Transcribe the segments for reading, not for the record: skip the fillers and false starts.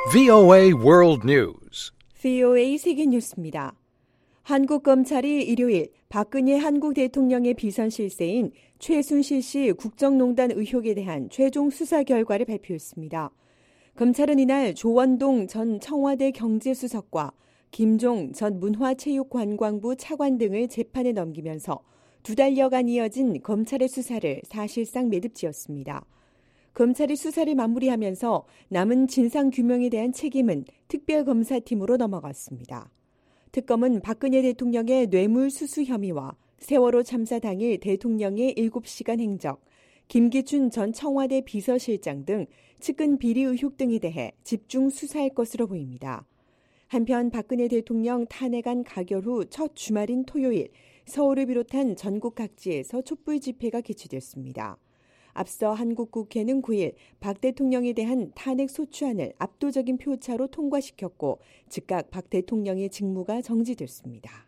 VOA World News. VOA 세계 뉴스입니다. 한국 검찰이 일요일 박근혜 한국 대통령의 비선 실세인 최순실 씨 국정농단 의혹에 대한 최종 수사 결과를 발표했습니다. 검찰은 이날 조원동 전 청와대 경제수석과 김종 전 문화체육관광부 차관 등을 재판에 넘기면서 2달여간 이어진 검찰의 수사를 사실상 매듭지었습니다. 검찰이 수사를 마무리하면서 남은 진상규명에 대한 책임은 특별검사팀으로 넘어갔습니다. 특검은 박근혜 대통령의 뇌물수수 혐의와 세월호 참사 당일 대통령의 7시간 행적, 김기춘 전 청와대 비서실장 등 측근 비리 의혹 등에 대해 집중 수사할 것으로 보입니다. 한편 박근혜 대통령 탄핵안 가결 후 첫 주말인 토요일, 서울을 비롯한 전국 각지에서 촛불 집회가 개최됐습니다. 앞서 한국 국회는 9일 박 대통령에 대한 탄핵 소추안을 압도적인 표차로 통과시켰고 즉각 박 대통령의 직무가 정지됐습니다.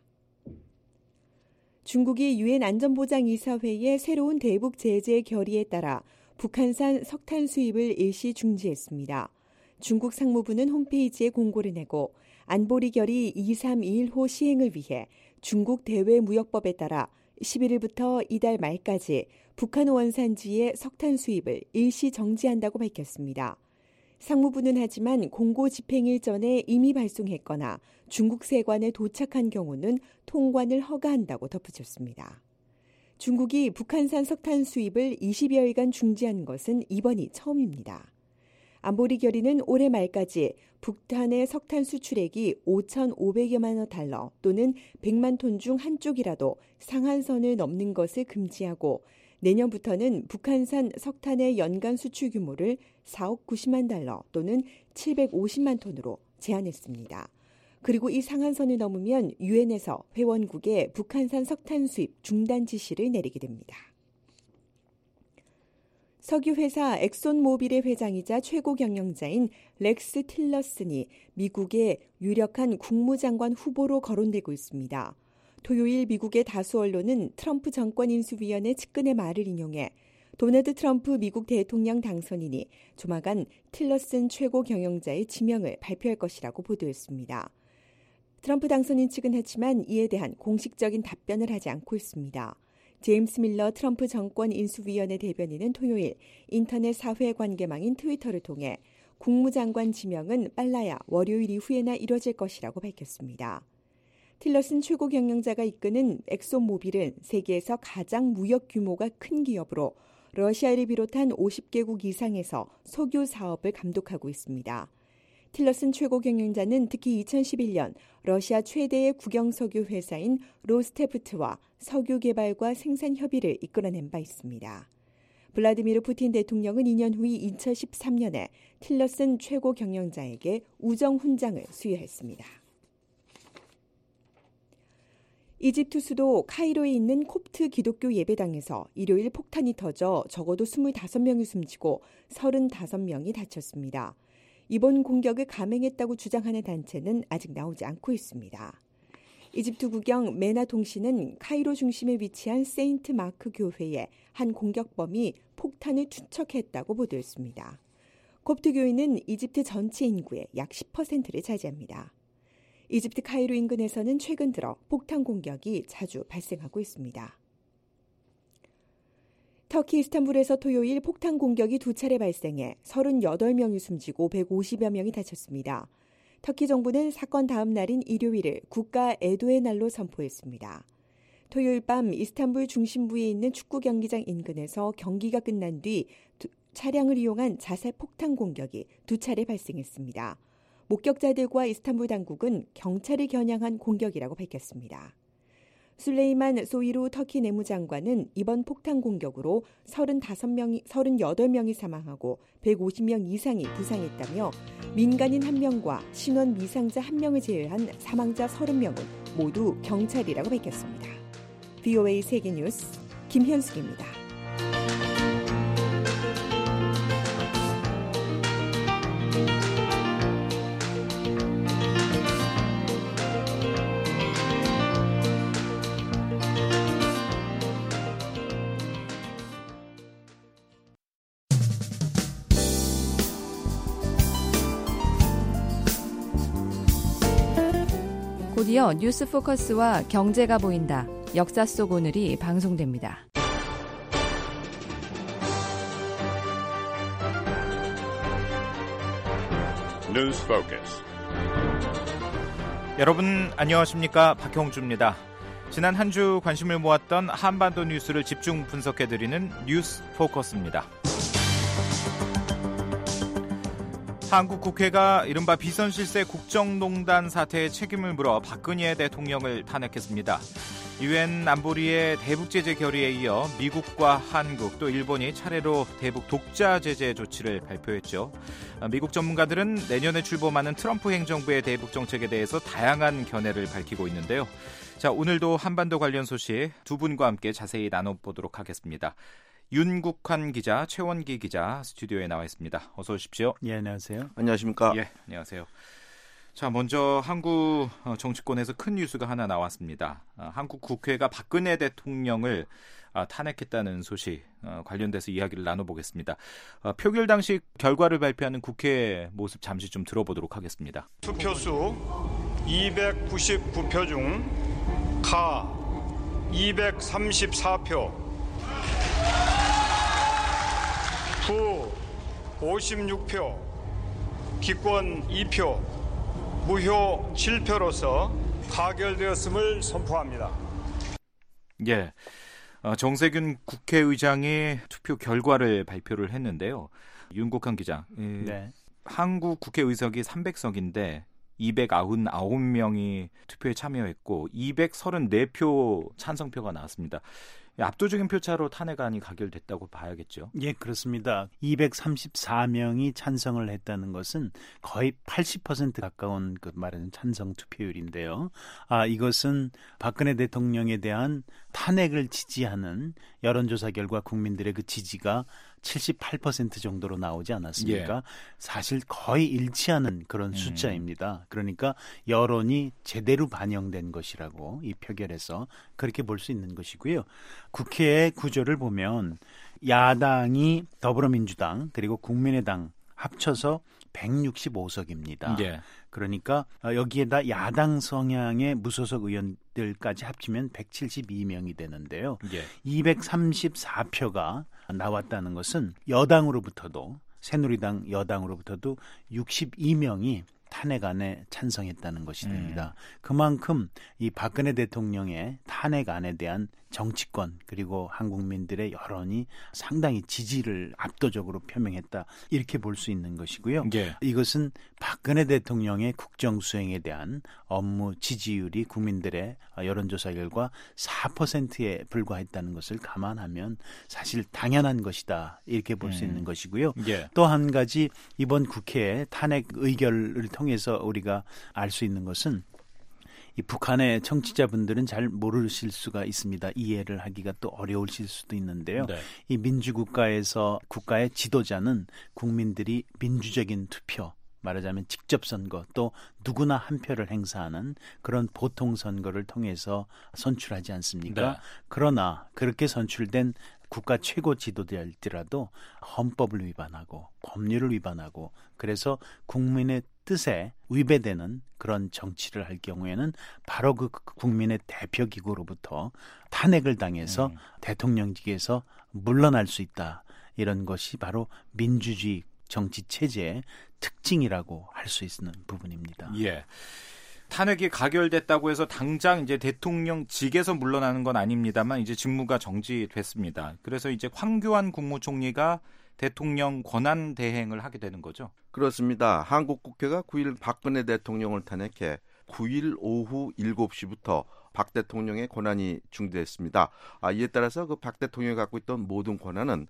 중국이 유엔 안전보장이사회의 새로운 대북 제재 결의에 따라 북한산 석탄 수입을 일시 중지했습니다. 중국 상무부는 홈페이지에 공고를 내고 안보리 결의 2321호 시행을 위해 중국 대외무역법에 따라 11일부터 이달 말까지 북한 원산지의 석탄 수입을 일시 정지한다고 밝혔습니다. 상무부는 하지만 공고 집행일 전에 이미 발송했거나 중국 세관에 도착한 경우는 통관을 허가한다고 덧붙였습니다. 중국이 북한산 석탄 수입을 20여일간 중지한 것은 이번이 처음입니다. 안보리 결의는 올해 말까지 북한의 석탄 수출액이 5,500여만 원 달러 또는 100만 톤 중 한쪽이라도 상한선을 넘는 것을 금지하고 내년부터는 북한산 석탄의 연간 수출 규모를 4억 90만 달러 또는 750만 톤으로 제한했습니다. 그리고 이 상한선을 넘으면 유엔에서 회원국에 북한산 석탄 수입 중단 지시를 내리게 됩니다. 석유회사 엑손모빌의 회장이자 최고 경영자인 렉스 틸러슨이 미국의 유력한 국무장관 후보로 거론되고 있습니다. 토요일 미국의 다수 언론은 트럼프 정권인수위원회 측근의 말을 인용해 도널드 트럼프 미국 대통령 당선인이 조만간 틸러슨 최고 경영자의 지명을 발표할 것이라고 보도했습니다. 트럼프 당선인 측은 하지만 이에 대한 공식적인 답변을 하지 않고 있습니다. 제임스 밀러 트럼프 정권인수위원회 대변인은 토요일 인터넷 사회관계망인 트위터를 통해 국무장관 지명은 빨라야 월요일 이후에나 이뤄질 것이라고 밝혔습니다. 틸러슨 최고 경영자가 이끄는 엑소모빌은 세계에서 가장 무역 규모가 큰 기업으로 러시아를 비롯한 50개국 이상에서 석유 사업을 감독하고 있습니다. 틸러슨 최고 경영자는 특히 2011년 러시아 최대의 국영석유 회사인 로스테프트와 석유 개발과 생산 협의를 이끌어낸 바 있습니다. 블라디미르 푸틴 대통령은 2년 후인 2013년에 틸러슨 최고 경영자에게 우정 훈장을 수여했습니다. 이집트 수도 카이로에 있는 콥트 기독교 예배당에서 일요일 폭탄이 터져 적어도 25명이 숨지고 35명이 다쳤습니다. 이번 공격을 감행했다고 주장하는 단체는 아직 나오지 않고 있습니다. 이집트 국영 메나 통신은 카이로 중심에 위치한 세인트 마크 교회에 한 공격범이 폭탄을 투척했다고 보도했습니다. 콥트 교인은 이집트 전체 인구의 약 10%를 차지합니다. 이집트 카이로 인근에서는 최근 들어 폭탄 공격이 자주 발생하고 있습니다. 터키 이스탄불에서 토요일 폭탄 공격이 2차례 발생해 38명이 숨지고 150여 명이 다쳤습니다. 터키 정부는 사건 다음 날인 일요일을 국가 애도의 날로 선포했습니다. 토요일 밤 이스탄불 중심부에 있는 축구 경기장 인근에서 경기가 끝난 뒤 차량을 이용한 자살 폭탄 공격이 2차례 발생했습니다. 목격자들과 이스탄불 당국은 경찰을 겨냥한 공격이라고 밝혔습니다. 술레이만 소이루 터키 내무장관은 이번 폭탄 공격으로 38명이 사망하고 150명 이상이 부상했다며 민간인 1명과 신원 미상자 1명을 제외한 사망자 30명은 모두 경찰이라고 밝혔습니다. VOA 세계뉴스 김현숙입니다. 곧이어 뉴스 포커스와 경제가 보인다. 역사 속 오늘이 방송됩니다. 뉴스 포커스. 여러분 안녕하십니까? 박형주입니다. 지난 한 주 관심을 모았던 한반도 뉴스를 집중 분석해드리는 뉴스 포커스입니다. 한국 국회가 이른바 비선실세 국정농단 사태의 책임을 물어 박근혜 대통령을 탄핵했습니다. 유엔 안보리의 대북 제재 결의에 이어 미국과 한국 또 일본이 차례로 대북 독자 제재 조치를 발표했죠. 미국 전문가들은 내년에 출범하는 트럼프 행정부의 대북 정책에 대해서 다양한 견해를 밝히고 있는데요. 자, 오늘도 한반도 관련 소식 두 분과 함께 자세히 나눠보도록 하겠습니다. 윤국환 기자, 최원기 기자 스튜디오에 나와 있습니다. 어서 오십시오. 예, 안녕하세요. 안녕하십니까? 예, 안녕하세요. 자, 먼저 한국 정치권에서 큰 뉴스가 하나 나왔습니다. 한국 국회가 박근혜 대통령을 탄핵했다는 소식 관련돼서 이야기를 나눠보겠습니다. 표결 당시 결과를 발표하는 국회 모습 잠시 좀 들어보도록 하겠습니다. 투표수 299표 중 가 234표, 부 56표, 기권 2표, 무효 7표로서 가결되었음을 선포합니다. 예, 정세균 국회의장이 투표 결과를 발표를 했는데요. 윤국환 기자, 네. 한국 국회의석이 300석인데 299명이 투표에 참여했고 234표 찬성표가 나왔습니다. 압도적인 표차로 탄핵안이 가결됐다고 봐야겠죠. 예, 그렇습니다. 234명이 찬성을 했다는 것은 거의 80% 가까운 그 말하는 찬성 투표율인데요. 이것은 박근혜 대통령에 대한 탄핵을 지지하는 여론조사 결과 국민들의 그 지지가 78% 정도로 나오지 않았습니까? 예. 사실 거의 일치하는 그런 숫자입니다. 그러니까 여론이 제대로 반영된 것이라고 이 표결에서 그렇게 볼 수 있는 것이고요. 국회의 구조를 보면 야당이 더불어민주당 그리고 국민의당 합쳐서 165석입니다. 예. 그러니까 여기에다 야당 성향의 무소속 의원들까지 합치면 172명이 되는데요. 예. 234표가 나왔다는 것은 여당으로부터도 새누리당 여당으로부터도 62명이 탄핵안에 찬성했다는 것이 됩니다. 그만큼 이 박근혜 대통령의 탄핵안에 대한 정치권 그리고 한국민들의 여론이 상당히 지지를 압도적으로 표명했다 이렇게 볼 수 있는 것이고요. 예. 이것은 박근혜 대통령의 국정수행에 대한 업무 지지율이 국민들의 여론조사 결과 4%에 불과했다는 것을 감안하면 사실 당연한 것이다 이렇게 볼 수 있는 것이고요. 예. 또 한 가지 이번 국회의 탄핵 의결을 통해서 우리가 알 수 있는 것은 이 북한의 청취자분들은 잘 모르실 수가 있습니다. 이해를 하기가 또 어려우실 수도 있는데요. 네. 이 민주국가에서 국가의 지도자는 국민들이 민주적인 투표, 말하자면 직접 선거 또 누구나 한 표를 행사하는 그런 보통 선거를 통해서 선출하지 않습니까? 네. 그러나 그렇게 선출된 국가 최고 지도자일지라도 헌법을 위반하고 법률을 위반하고 그래서 국민의 뜻에 위배되는 그런 정치를 할 경우에는 바로 그 국민의 대표기구로부터 탄핵을 당해서 대통령직에서 물러날 수 있다. 이런 것이 바로 민주주의 정치 체제의 특징이라고 할 수 있는 부분입니다. 예. 탄핵이 가결됐다고 해서 당장 이제 대통령직에서 물러나는 건 아닙니다만 이제 직무가 정지됐습니다. 그래서 이제 황교안 국무총리가 대통령 권한 대행을 하게 되는 거죠. 그렇습니다. 한국 국회가 9일 박근혜 대통령을 탄핵해 9일 오후 7시부터 박 대통령의 권한이 중지됐습니다. 이에 따라서 그 박 대통령이 갖고 있던 모든 권한은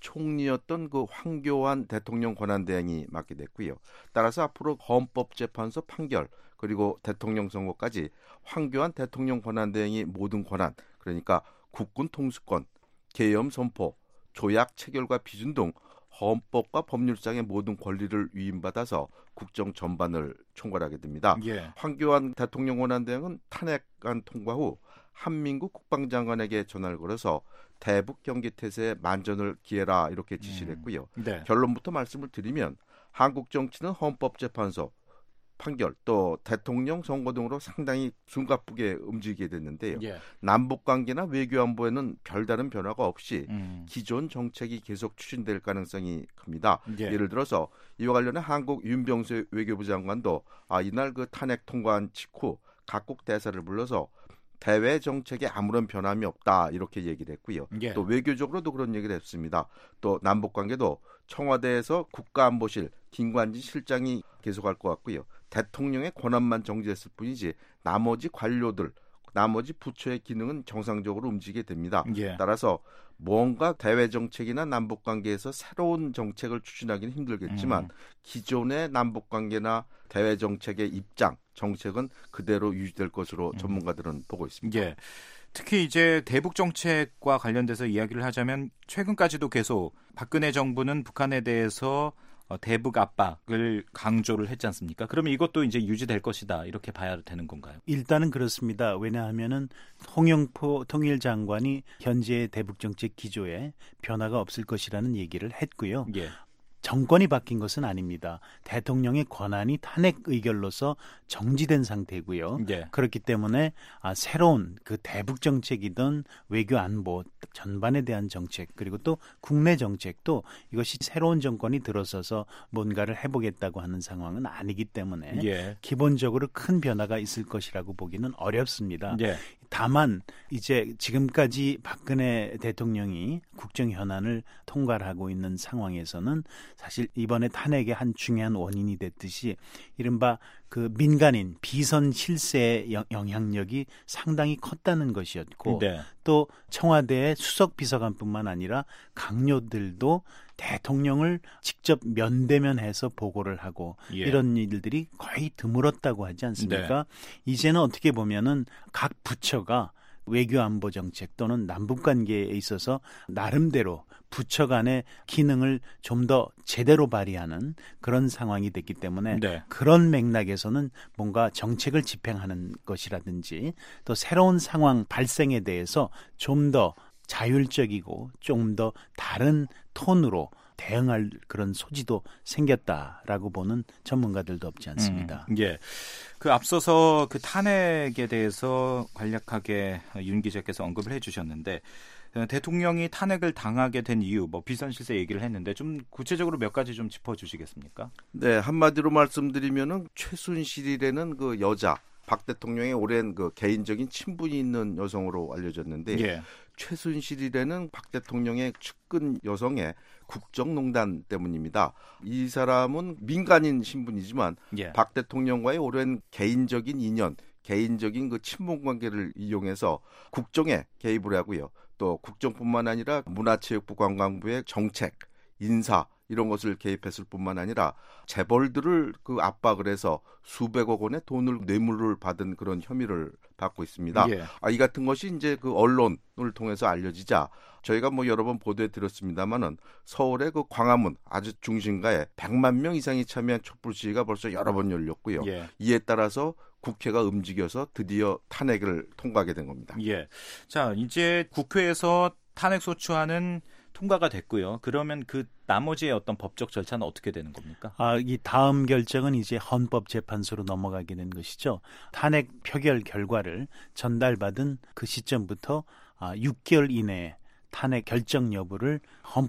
총리였던 그 황교안 대통령 권한대행이 맡게 됐고요. 따라서 앞으로 헌법재판소 판결 그리고 대통령 선거까지 황교안 대통령 권한대행이 모든 권한, 그러니까 국군 통수권, 계엄 선포, 조약 체결과 비준 등 헌법과 법률상의 모든 권리를 위임받아서 국정 전반을 총괄하게 됩니다. 예. 황교안 대통령 권한대행은 탄핵안 통과 후 한민국 국방장관에게 전화를 걸어서 대북 경계 태세에 만전을 기해라 이렇게 지시를 했고요. 네. 결론부터 말씀을 드리면 한국 정치는 헌법재판소 판결 또 대통령 선거 등으로 상당히 숨가쁘게 움직이게 됐는데요. 예. 남북관계나 외교안보에는 별다른 변화가 없이 기존 정책이 계속 추진될 가능성이 큽니다. 예. 예를 들어서 이와 관련해 한국 윤병수 외교부 장관도 이날 그 탄핵 통과한 직후 각국 대사를 불러서 대외 정책에 아무런 변함이 없다 이렇게 얘기를 했고요. 예. 또 외교적으로도 그런 얘기를 했습니다. 또 남북관계도 청와대에서 국가안보실 김관진 실장이 계속할 것 같고요. 대통령의 권한만 정지했을 뿐이지 나머지 관료들, 나머지 부처의 기능은 정상적으로 움직이게 됩니다. 예. 따라서 뭔가 대외 정책이나 남북관계에서 새로운 정책을 추진하기는 힘들겠지만 기존의 남북관계나 대외 정책의 입장, 정책은 그대로 유지될 것으로 전문가들은 보고 있습니다. 예. 특히 이제 대북 정책과 관련돼서 이야기를 하자면 최근까지도 계속 박근혜 정부는 북한에 대해서 대북 압박을 강조를 했지 않습니까? 그러면 이것도 이제 유지될 것이다 이렇게 봐야 되는 건가요? 일단은 그렇습니다. 왜냐하면은 홍영표 통일장관이 현재의 대북 정책 기조에 변화가 없을 것이라는 얘기를 했고요. 예. 정권이 바뀐 것은 아닙니다. 대통령의 권한이 탄핵 의결로서 정지된 상태고요. 예. 그렇기 때문에 새로운 그 대북 정책이든 외교 안보 전반에 대한 정책 그리고 또 국내 정책도 이것이 새로운 정권이 들어서서 뭔가를 해보겠다고 하는 상황은 아니기 때문에 예. 기본적으로 큰 변화가 있을 것이라고 보기는 어렵습니다. 예. 다만 이제 지금까지 박근혜 대통령이 국정 현안을 통과를 하고 있는 상황에서는 사실 이번에 탄핵의 한 중요한 원인이 됐듯이 이른바 그 민간인 비선 실세의 영향력이 상당히 컸다는 것이었고 네. 또 청와대의 수석 비서관뿐만 아니라 강요들도 대통령을 직접 면대면해서 보고를 하고 예. 이런 일들이 거의 드물었다고 하지 않습니까? 이제는 어떻게 보면은 각 부처가 외교안보 정책 또는 남북관계에 있어서 나름대로 부처 간의 기능을 좀 더 제대로 발휘하는 그런 상황이 됐기 때문에 네. 그런 맥락에서는 뭔가 정책을 집행하는 것이라든지 또 새로운 상황 발생에 대해서 좀 더 자율적이고 좀 더 다른 톤으로 대응할 그런 소지도 생겼다라고 보는 전문가들도 없지 않습니다. 예. 그 앞서서 그 탄핵에 대해서 간략하게 윤 기자께서 언급을 해주셨는데 대통령이 탄핵을 당하게 된 이유, 뭐 비선실세 얘기를 했는데 좀 구체적으로 몇 가지 좀 짚어주시겠습니까? 네, 한마디로 말씀드리면은 최순실이라는 그 여자 박 대통령의 오랜 그 개인적인 친분이 있는 여성으로 알려졌는데 예. 최순실이라는 박 대통령의 측근 여성의 국정농단 때문입니다. 이 사람은 민간인 신분이지만 예. 박 대통령과의 오랜 개인적인 인연, 개인적인 그 친분 관계를 이용해서 국정에 개입을 하고요. 또 국정뿐만 아니라 문화체육부 관광부의 정책, 인사 이런 것을 개입했을 뿐만 아니라 재벌들을 그 압박을 해서 수백억 원의 돈을 뇌물을 받은 그런 혐의를 받고 있습니다. 예. 이 같은 것이 이제 그 언론을 통해서 알려지자 저희가 뭐 여러 번 보도해 드렸습니다만은 서울의 그 광화문 아주 중심가에 100만 명 이상이 참여한 촛불 시위가 벌써 여러 번 열렸고요. 예. 이에 따라서 국회가 움직여서 드디어 탄핵을 통과하게 된 겁니다. 예. 자, 이제 국회에서 탄핵 소추안은 통과가 됐고요. 그러면 그 나머지의 어떤 법적 절차는 어떻게 되는 겁니까? 이 다음 결정은 이제 헌법재판소로 넘어가게 된 것이죠. 탄핵 표결 결과를 전달받은 그 시점부터 6개월 이내에 탄핵 결정 여부를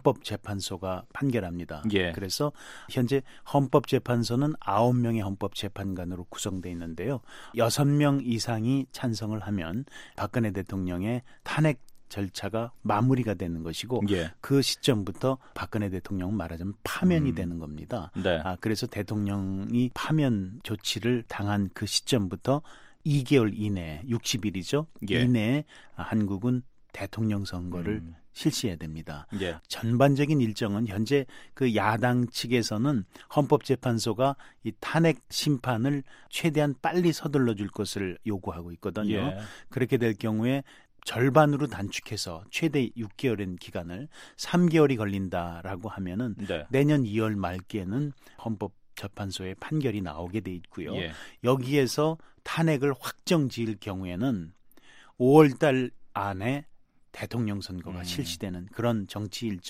헌법재판소가 판결합니다. 예. 그래서 현재 헌법재판소는 9명의 헌법재판관으로 구성되어 있는데요. 6명 이상이 찬성을 하면 박근혜 대통령의 탄핵 절차가 마무리가 되는 것이고 예. 그 시점부터 박근혜 대통령은 말하자면 파면이 되는 겁니다. 네. 그래서 대통령이 파면 조치를 당한 그 시점부터 2개월 이내에 60일이죠. 예. 이내에 한국은 대통령 선거를 실시해야 됩니다. 예. 전반적인 일정은 현재 그 야당 측에서는 헌법재판소가 이 탄핵 심판을 최대한 빨리 서둘러 줄 것을 요구하고 있거든요. 예. 그렇게 그렇게 될 경우에 절반으로 단축해서 최대 6개월인 기간을 3개월이 걸린다라고 하면은 네. 내년 2월 말께는 헌법재판소의 판결이 나오게 돼 있고요. 예. 여기에서 탄핵을 확정지을 경우에는 5월 달 안에 대통령 선거가 실시되는 그런 정치 일정이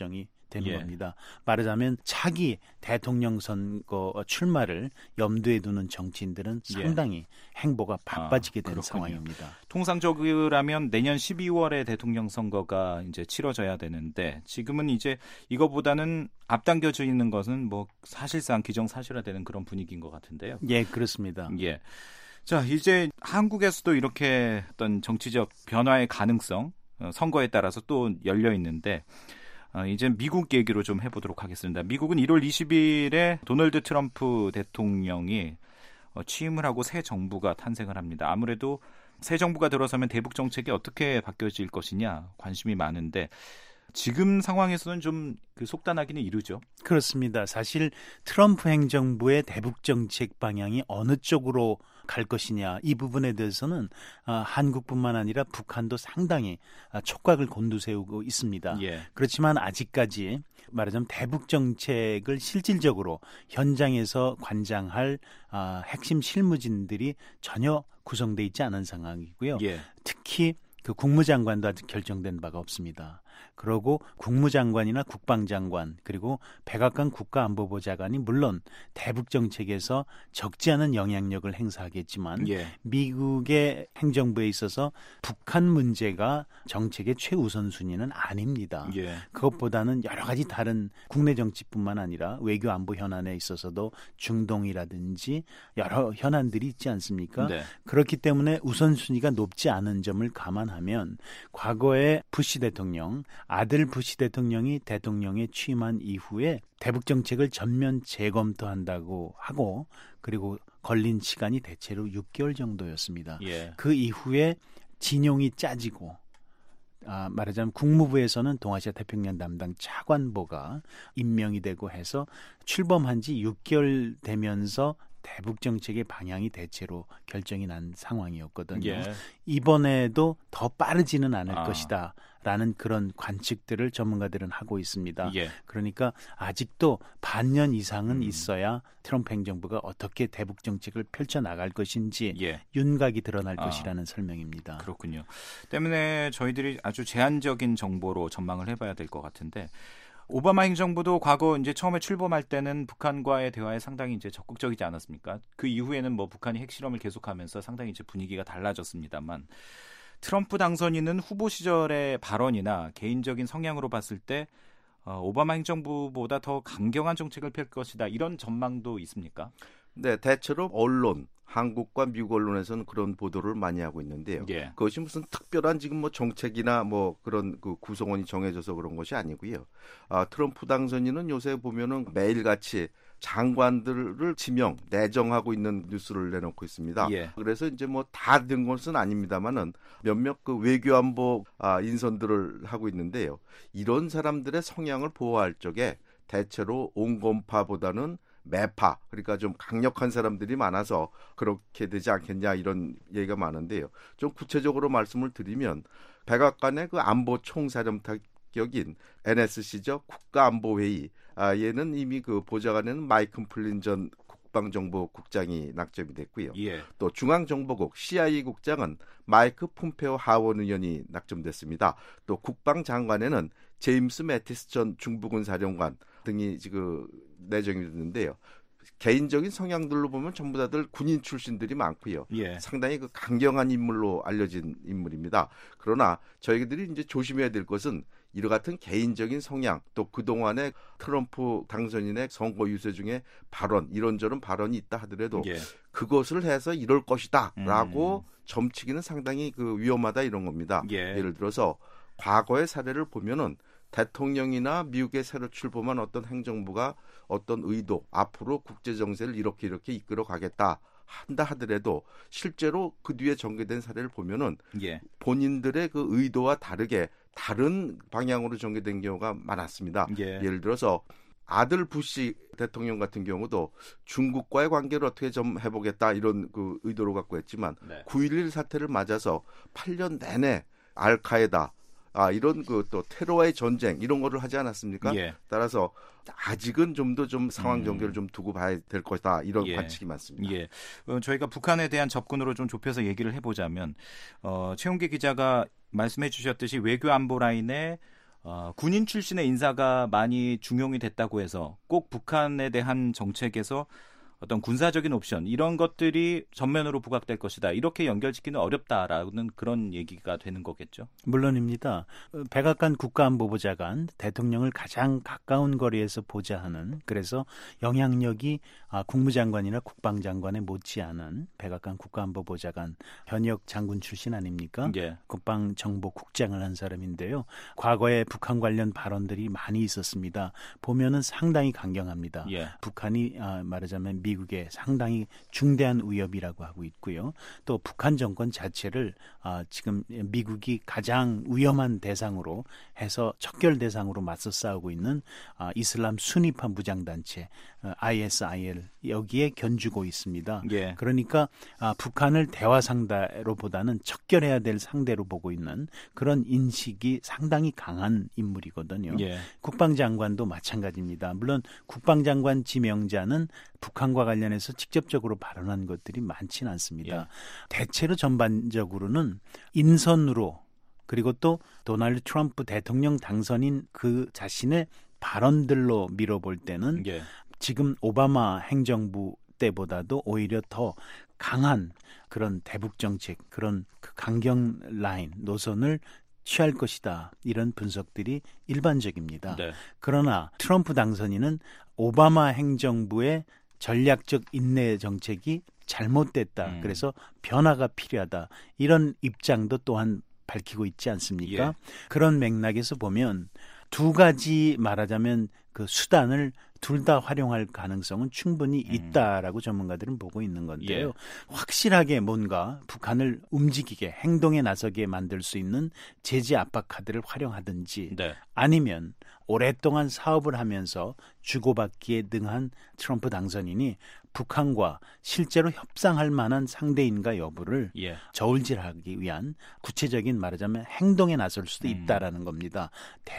되는 겁니다. 말하자면 차기 대통령 선거 출마를 염두에 두는 정치인들은 상당히 행보가 바빠지게 되는 상황입니다. 통상적이라면 내년 12월에 대통령 선거가 이제 치러져야 되는데 지금은 이제 이거보다는 앞당겨져 있는 것은 뭐 사실상 기정사실화되는 그런 분위기인 것 같은데요. 예, 그렇습니다. 예. 자, 이제 한국에서도 이렇게 어떤 정치적 변화의 가능성, 선거에 따라서 또 열려 있는데 이제 미국 얘기로 좀 해보도록 하겠습니다. 미국은 1월 20일에 도널드 트럼프 대통령이 취임을 하고 새 정부가 탄생을 합니다. 아무래도 새 정부가 들어서면 대북 정책이 어떻게 바뀌어질 것이냐 관심이 많은데 지금 상황에서는 좀 그 속단하기는 이르죠. 그렇습니다. 사실 트럼프 행정부의 대북 정책 방향이 어느 쪽으로 갈 것이냐 이 부분에 대해서는 한국뿐만 아니라 북한도 상당히 촉각을 곤두세우고 있습니다. 예. 그렇지만 아직까지 말하자면 대북 정책을 실질적으로 현장에서 관장할 핵심 실무진들이 전혀 구성돼 있지 않은 상황이고요. 예. 특히 그 국무장관도 아직 결정된 바가 없습니다. 그러고 국무장관이나 국방장관 그리고 백악관 국가안보보좌관이 물론 대북 정책에서 적지 않은 영향력을 행사하겠지만 미국의 행정부에 있어서 북한 문제가 정책의 최우선순위는 아닙니다. 그것보다는 여러 가지 다른 국내 정치뿐만 아니라 외교 안보 현안에 있어서도 중동이라든지 여러 현안들이 있지 않습니까? 네. 그렇기 때문에 우선순위가 높지 않은 점을 감안하면 과거에 부시 대통령 아들 부시 대통령이 대통령에 취임한 이후에 대북 정책을 전면 재검토한다고 하고 그리고 걸린 시간이 대체로 6개월 정도였습니다. 그 이후에 진용이 짜지고 말하자면 국무부에서는 동아시아 태평양 담당 차관보가 임명이 되고 해서 출범한 지 6개월 되면서 대북 정책의 방향이 대체로 결정이 난 상황이었거든요. 이번에도 더 빠르지는 않을 것이다 라는 그런 관측들을 전문가들은 하고 있습니다. 그러니까 아직도 반년 이상은 있어야 트럼프 행정부가 어떻게 대북 정책을 펼쳐나갈 것인지 윤곽이 드러날 것이라는 설명입니다. 그렇군요. 때문에 저희들이 아주 제한적인 정보로 전망을 해봐야 될 것 같은데 오바마 행정부도 과거 이제 처음에 출범할 때는 북한과의 대화에 상당히 이제 적극적이지 않았습니까? 그 이후에는 뭐 북한이 핵실험을 계속하면서 상당히 이제 분위기가 달라졌습니다만 트럼프 당선인은 후보 시절의 발언이나 개인적인 성향으로 봤을 때 오바마 행정부보다 더 강경한 정책을 펼 것이다 이런 전망도 있습니까? 네, 대체로 언론, 한국과 미국 언론에서는 그런 보도를 많이 하고 있는데요. 그것이 무슨 특별한 지금 뭐 정책이나 뭐 그런 그 구성원이 정해져서 그런 것이 아니고요. 트럼프 당선인은 요새 보면은 매일같이 장관들을 지명, 내정하고 있는 뉴스를 내놓고 있습니다. 그래서 이제 뭐 다 된 것은 아닙니다만은 몇몇 그 외교안보 인선들을 하고 있는데요. 이런 사람들의 성향을 보호할 적에 대체로 온건파보다는 매파, 그러니까 좀 강력한 사람들이 많아서 그렇게 되지 않겠냐 이런 얘기가 많은데요. 좀 구체적으로 말씀을 드리면 백악관의 그 안보 총사령탑격인 NSC죠. 국가안보회의. 얘는 이미 그 보좌관에는 마이클 플린 전 국방정보국장이 낙점이 됐고요. 또 중앙정보국 CIA 국장은 마이크 폼페오 하원 의원이 낙점됐습니다. 또 국방장관에는 제임스 매티스 전 중부군 사령관 등이 지금 내정이 됐는데요. 개인적인 성향들로 보면 전부 다들 군인 출신들이 많고요. 상당히 그 강경한 인물로 알려진 인물입니다. 그러나 저희들이 이제 조심해야 될 것은 이와 같은 개인적인 성향 또 그동안의 트럼프 당선인의 선거 유세 중에 발언 이런저런 발언이 있다 하더라도 그것을 해서 이럴 것이다 라고 점치기는 상당히 그 위험하다 이런 겁니다. 예를 들어서 과거의 사례를 보면은 대통령이나 미국의 새로 출범한 어떤 행정부가 어떤 의도, 앞으로 국제 정세를 이렇게 이끌어 가겠다 한다 하더라도 실제로 그 뒤에 전개된 사례를 보면은 본인들의 그 의도와 다르게 다른 방향으로 전개된 경우가 많았습니다. 예를 들어서 아들 부시 대통령 같은 경우도 중국과의 관계를 어떻게 좀 해보겠다 이런 그 의도를 갖고 했지만 9.11 사태를 맞아서 8년 내내 알카에다 이런 그 또 테러와의 전쟁 이런 거를 하지 않았습니까? 따라서 아직은 좀 더 좀 상황 전개를 좀 두고 봐야 될 것이다 이런 관측이 많습니다. 저희가 북한에 대한 접근으로 좀 좁혀서 얘기를 해보자면 최용기 기자가 말씀해 주셨듯이 외교 안보 라인에 군인 출신의 인사가 많이 중용이 됐다고 해서 꼭 북한에 대한 정책에서 어떤 군사적인 옵션 이런 것들이 전면으로 부각될 것이다. 이렇게 연결짓기는 어렵다라는 그런 얘기가 되는 거겠죠. 물론입니다. 백악관 국가안보보좌관 대통령을 가장 가까운 거리에서 보좌 하는 그래서 영향력이 국무장관이나 국방장관에 못지않은 백악관 국가안보보좌관 현역 장군 출신 아닙니까? 예. 국방정보국장을 한 사람인데요. 과거에 북한 관련 발언들이 많이 있었습니다. 보면은 상당히 강경합니다. 예. 북한이 말하자면 미국에 상당히 중대한 위협이라고 하고 있고요. 또 북한 정권 자체를 지금 미국이 가장 위험한 대상으로 해서 척결 대상으로 맞서 싸우고 있는 이슬람 순위파 무장단체 ISIL 여기에 견주고 있습니다. 예. 그러니까 북한을 대화 상대로보다는 척결해야 될 상대로 보고 있는 그런 인식이 상당히 강한 인물이거든요. 예. 국방장관도 마찬가지입니다. 물론 국방장관 지명자는 북한과 관련해서 직접적으로 발언한 것들이 많지는 않습니다. 예. 대체로 전반적으로는 인선으로 그리고 또 도널드 트럼프 대통령 당선인 그 자신의 발언들로 밀어볼 때는 예. 지금 오바마 행정부 때보다도 오히려 더 강한 그런 대북 정책, 그런 그 강경 라인 노선을 취할 것이다. 이런 분석들이 일반적입니다. 네. 그러나 트럼프 당선인은 오바마 행정부의 전략적 인내 정책이 잘못됐다. 그래서 변화가 필요하다. 이런 입장도 또한 밝히고 있지 않습니까? 예. 그런 맥락에서 보면 두 가지 말하자면 그 수단을 둘 다 활용할 가능성은 충분히 있다라고 전문가들은 보고 있는 건데요. 예. 확실하게 뭔가 북한을 움직이게 행동에 나서게 만들 수 있는 제재 압박 카드를 활용하든지 네. 아니면 오랫동안 사업을 하면서 주고받기에 능한 트럼프 당선인이 북한과 실제로 협상할 만한 상대인가 여부를 예. 저울질하기 위한 구체적인 말하자면 행동에 나설 수도 있다라는 겁니다.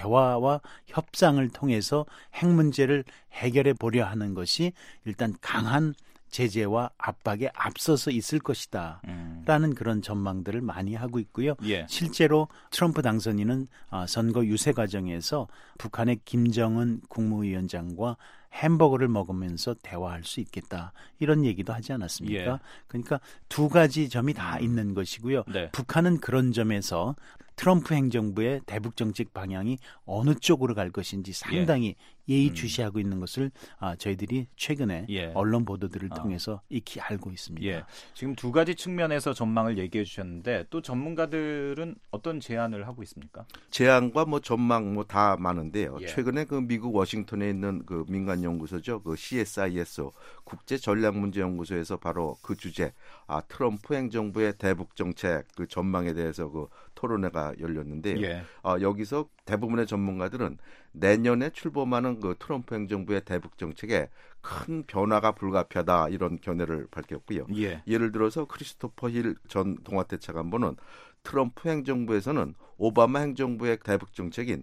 대화와 협상을 통해서 핵 문제를 해결해 보려 하는 것이 일단 강한 제재와 압박에 앞서서 있을 것이다 라는 그런 전망들을 많이 하고 있고요. 예. 실제로 트럼프 당선인은 선거 유세 과정에서 북한의 김정은 국무위원장과 햄버거를 먹으면서 대화할 수 있겠다 이런 얘기도 하지 않았습니까? 예. 그러니까 두 가지 점이 다 있는 것이고요. 네. 북한은 그런 점에서 트럼프 행정부의 대북 정책 방향이 어느 쪽으로 갈 것인지 상당히 예의주시하고 있는 것을 저희들이 최근에 예. 언론 보도들을 통해서 익히 알고 있습니다. 예. 지금 두 가지 측면에서 전망을 얘기해 주셨는데 또 전문가들은 어떤 제안을 하고 있습니까? 제안과 뭐 전망 뭐 다 많은데요. 예. 최근에 그 미국 워싱턴에 있는 그 민간 연구소죠. 그 CSIS 국제 전략 문제 연구소에서 바로 그 주제 트럼프 행정부의 대북 정책 그 전망에 대해서 그 토론회가 열렸는데요. 예. 여기서 대부분의 전문가들은 내년에 출범하는 그 트럼프 행정부의 대북 정책에 큰 변화가 불가피하다 이런 견해를 밝혔고요. 예. 예를 들어서 크리스토퍼 힐 전 동아태 차관보는 트럼프 행정부에서는 오바마 행정부의 대북 정책인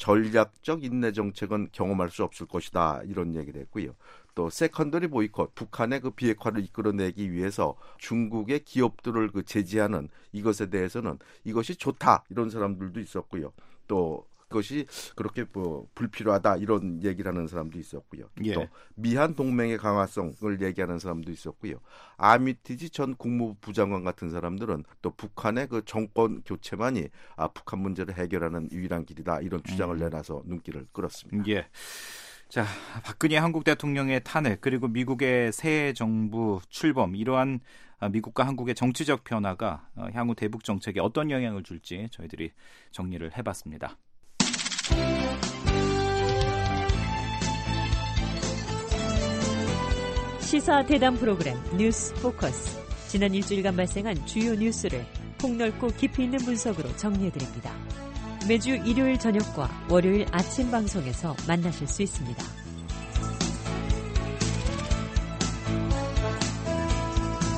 전략적 인내 정책은 경험할 수 없을 것이다 이런 얘기를 했고요. 또 세컨더리 보이콧 북한의 그 비핵화를 이끌어내기 위해서 중국의 기업들을 그 제지하는 이것에 대해서는 이것이 좋다 이런 사람들도 있었고요. 또 그것이 그렇게 뭐 불필요하다 이런 얘기를 하는 사람도 있었고요. 예. 또 미한 동맹의 강화성을 얘기하는 사람도 있었고요. 아미티지 전 국무부 부장관 같은 사람들은 또 북한의 그 정권 교체만이 북한 문제를 해결하는 유일한 길이다 이런 주장을 내놔서 눈길을 끌었습니다. 예. 자, 박근혜 한국 대통령의 탄핵 그리고 미국의 새 정부 출범 이러한 미국과 한국의 정치적 변화가 향후 대북 정책에 어떤 영향을 줄지 저희들이 정리를 해봤습니다. 시사 대담 프로그램 뉴스 포커스. 지난 일주일간 발생한 주요 뉴스를 폭넓고 깊이 있는 분석으로 정리해드립니다. 매주 일요일 저녁과 월요일 아침 방송에서 만나실 수 있습니다.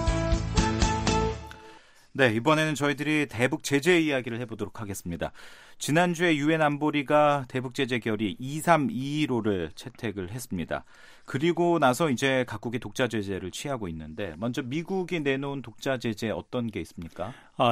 네, 이번에는 저희들이 대북 제재 이야기를 해보도록 하겠습니다. 지난주에 유엔 안보리가 대북 제재 결의 2322호를 채택을 했습니다. 그리고 나서 이제 각국이 독자 제재를 취하고 있는데 먼저 미국이 내놓은 독자 제재 어떤 게 있습니까?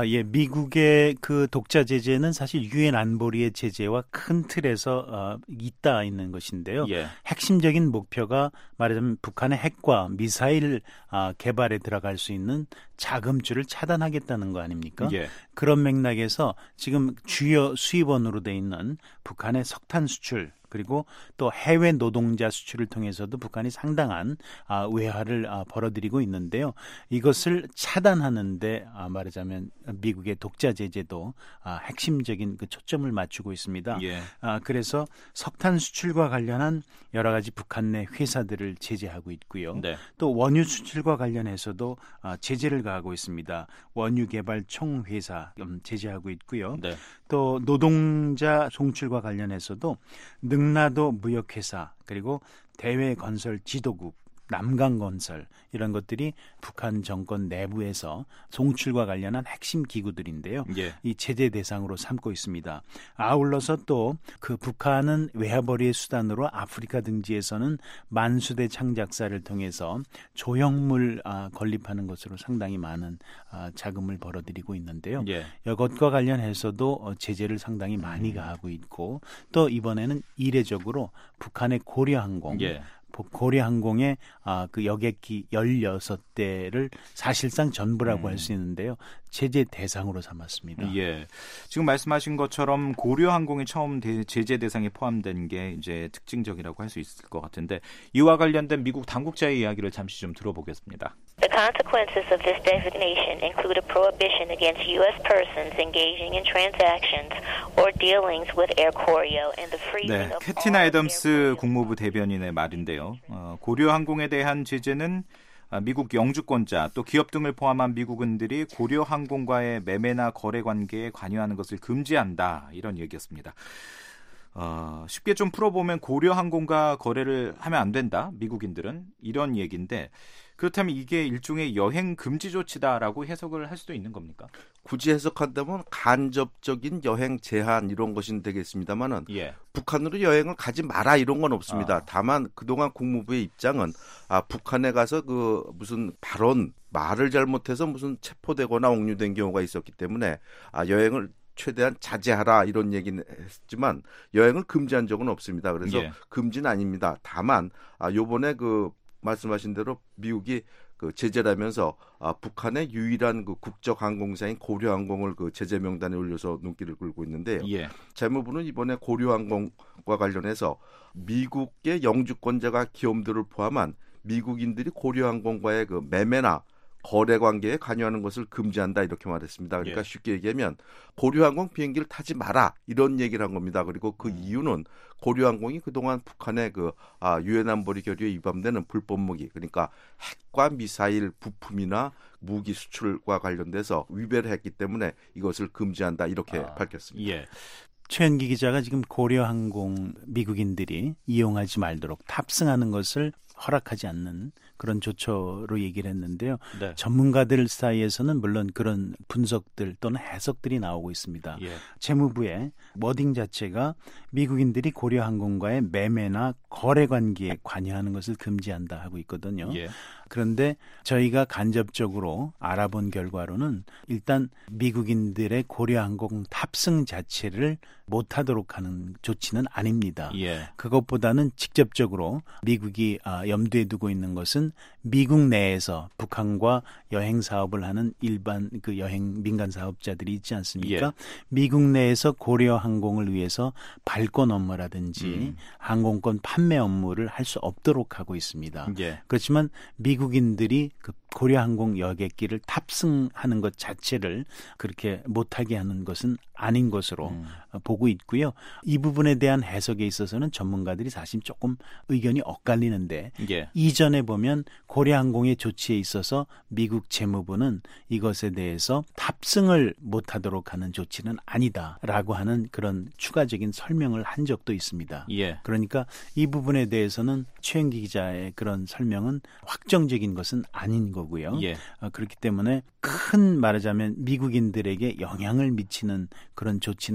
미국의 그 독자 제재는 사실 유엔 안보리의 제재와 큰 틀에서 있다 있는 것인데요. 예. 핵심적인 목표가 말하자면 북한의 핵과 미사일 개발에 들어갈 수 있는 자금줄을 차단하겠다는 거 아닙니까? 예. 그런 맥락에서 지금 주요 수입원으로 돼 있는 북한의 석탄 수출 그리고 또 해외 노동자 수출을 통해서도 북한이 상당한 외화를 벌어들이고 있는데요. 이것을 차단하는데 말하자면 미국의 독자 제재도 핵심적인 그 초점을 맞추고 있습니다. 예. 그래서 석탄 수출과 관련한 여러 가지 북한 내 회사들을 제재하고 있고요. 네. 또 원유 수출과 관련해서도 제재를 가하고 있습니다. 원유 개발 총회사 제재하고 있고요. 네. 또 노동자 송출과 관련해서도 능라도 무역회사 그리고 대외건설 지도국 남강건설 이런 것들이 북한 정권 내부에서 송출과 관련한 핵심 기구들인데요. 예. 이 제재 대상으로 삼고 있습니다. 아울러서 또 그 북한은 외화벌이의 수단으로 아프리카 등지에서는 만수대 창작사를 통해서 조형물 건립하는 것으로 상당히 많은 자금을 벌어들이고 있는데요. 예. 이것과 관련해서도 제재를 상당히 많이 가하고 있고 또 이번에는 이례적으로 북한의 고려항공 예. 고려항공의 그 여객기 16대를 사실상 전부라고 할 수 있는데요. 제재 대상으로 삼았습니다. 예. 지금 말씀하신 것처럼 고려항공이 처음 제재 대상에 포함된 게 이제 특징적이라고 할 수 있을 것 같은데 이와 관련된 미국 당국자의 이야기를 잠시 좀 들어보겠습니다. The consequences of this designation include a prohibition against U.S. persons engaging in transactions or dealings with Air Koryo and the freezing of 캐티나 애덤스 국무부 대변인의 말인데요. 고려항공에 대한 제재는 미국 영주권자 또 기업 등을 포함한 미국인들이 고려항공과의 매매나 거래 관계에 관여하는 것을 금지한다. 이런 얘기였습니다. 쉽게 좀 풀어보면 고려항공과 거래를 하면 안 된다. 미국인들은 이런 얘기인데 그렇다면 이게 일종의 여행 금지 조치다라고 해석을 할 수도 있는 겁니까? 굳이 해석한다면 간접적인 여행 제한 이런 것이 되겠습니다만은 예. 북한으로 여행을 가지 마라 이런 건 없습니다. 다만 그동안 국무부의 입장은 북한에 가서 그 무슨 말을 잘못해서 무슨 체포되거나 옥류된 경우가 있었기 때문에 여행을 최대한 자제하라 이런 얘기는 했지만 여행을 금지한 적은 없습니다. 그래서 예. 금지는 아닙니다. 다만 요번에 그 말씀하신 대로 미국이 그 제재를 하면서 북한의 유일한 그 국적 항공사인 고려항공을 그 제재 명단에 올려서 눈길을 끌고 있는데요. 예. 재무부는 이번에 고려항공과 관련해서 미국의 영주권자가 기업들을 포함한 미국인들이 고려항공과의 그 매매나 거래 관계에 관여하는 것을 금지한다 이렇게 말했습니다. 그러니까 예. 쉽게 얘기하면 고려항공 비행기를 타지 마라 이런 얘기를 한 겁니다. 그리고 그 이유는 고려항공이 그동안 북한의 그 유엔 안보리 결의에 위반되는 불법 무기 그러니까 핵과 미사일 부품이나 무기 수출과 관련돼서 위배를 했기 때문에 이것을 금지한다 이렇게 밝혔습니다. 예. 최현기 기자가 지금 고려항공 미국인들이 이용하지 말도록 탑승하는 것을 허락하지 않는 그런 조처로 얘기를 했는데요. 네. 전문가들 사이에서는 물론 그런 분석들 또는 해석들이 나오고 있습니다. 예. 재무부의 워딩 자체가 미국인들이 고려항공과의 매매나 거래 관계에 관여하는 것을 금지한다 하고 있거든요. 예. 그런데 저희가 간접적으로 알아본 결과로는 일단 미국인들의 고려항공 탑승 자체를 못하도록 하는 조치는 아닙니다. 예. 그것보다는 직접적으로 미국이 염두에 두고 있는 것은 미국 내에서 북한과 여행 사업을 하는 일반 그 여행 민간 사업자들이 있지 않습니까? 예. 미국 내에서 고려 항공을 위해서 발권 업무라든지 항공권 판매 업무를 할 수 없도록 하고 있습니다. 예. 그렇지만 미국인들이 그 고려 항공 여객기를 탑승하는 것 자체를 그렇게 못하게 하는 것은 아닌 것으로 보고 있고요. 이 부분에 대한 해석에 있어서는 전문가들이 사실 조금 의견이 엇갈리는데 예. 이전에 보면 고려항공의 조치에 있어서 미국 재무부는 이것에 대해서 탑승을 못하도록 하는 조치는 아니다라고 하는 그런 추가적인 설명을 한 적도 있습니다. 예. 그러니까 이 부분에 대해서는 최현기 기자의 그런 설명은 확정적인 것은 아닌 거고요. 예. 그렇기 때문에 큰 말하자면 미국인들에게 영향을 미치는 그런 조치는 아니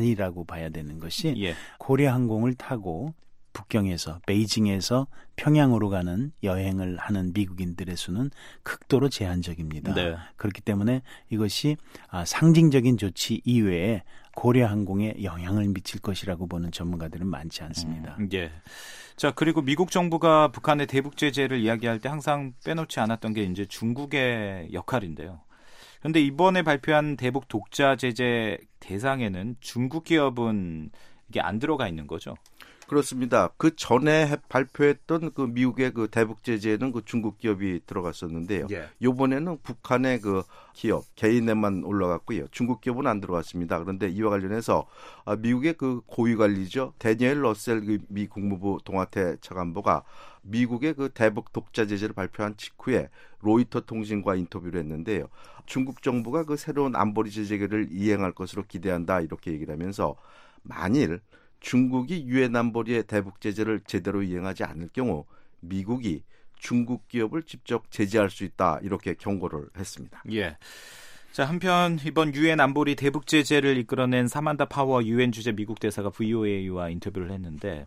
아니라고 봐야 되는 것이 예. 고려항공을 타고 북경에서 베이징에서 평양으로 가는 여행을 하는 미국인들의 수는 극도로 제한적입니다. 네. 그렇기 때문에 이것이 상징적인 조치 이외에 고려항공에 영향을 미칠 것이라고 보는 전문가들은 많지 않습니다. 예. 자, 그리고 미국 정부가 북한의 대북 제재를 이야기할 때 항상 빼놓지 않았던 게 이제 중국의 역할인데요. 그런데 이번에 발표한 대북 독자 제재 대상에는 중국 기업은 이게 안 들어가 있는 거죠? 그렇습니다. 그 전에 발표했던 그 미국의 그 대북 제재에는 그 중국 기업이 들어갔었는데요. 이번에는 북한의 그 기업 개인에만 올라갔고요. 중국 기업은 안 들어갔습니다. 그런데 이와 관련해서 미국의 그 고위 관리죠, 데니엘 러셀 그 미 국무부 동아태 차관보가 미국의 그 대북 독자 제재를 발표한 직후에 로이터 통신과 인터뷰를 했는데요. 중국 정부가 그 새로운 안보리 제재를 이행할 것으로 기대한다 이렇게 얘기를 하면서 만일 중국이 유엔 안보리의 대북 제재를 제대로 이행하지 않을 경우 미국이 중국 기업을 직접 제재할 수 있다 이렇게 경고를 했습니다. 예. 자, 한편 이번 유엔 안보리 대북 제재를 이끌어낸 사만다 파워 유엔 주재 미국 대사가 VOA와 인터뷰를 했는데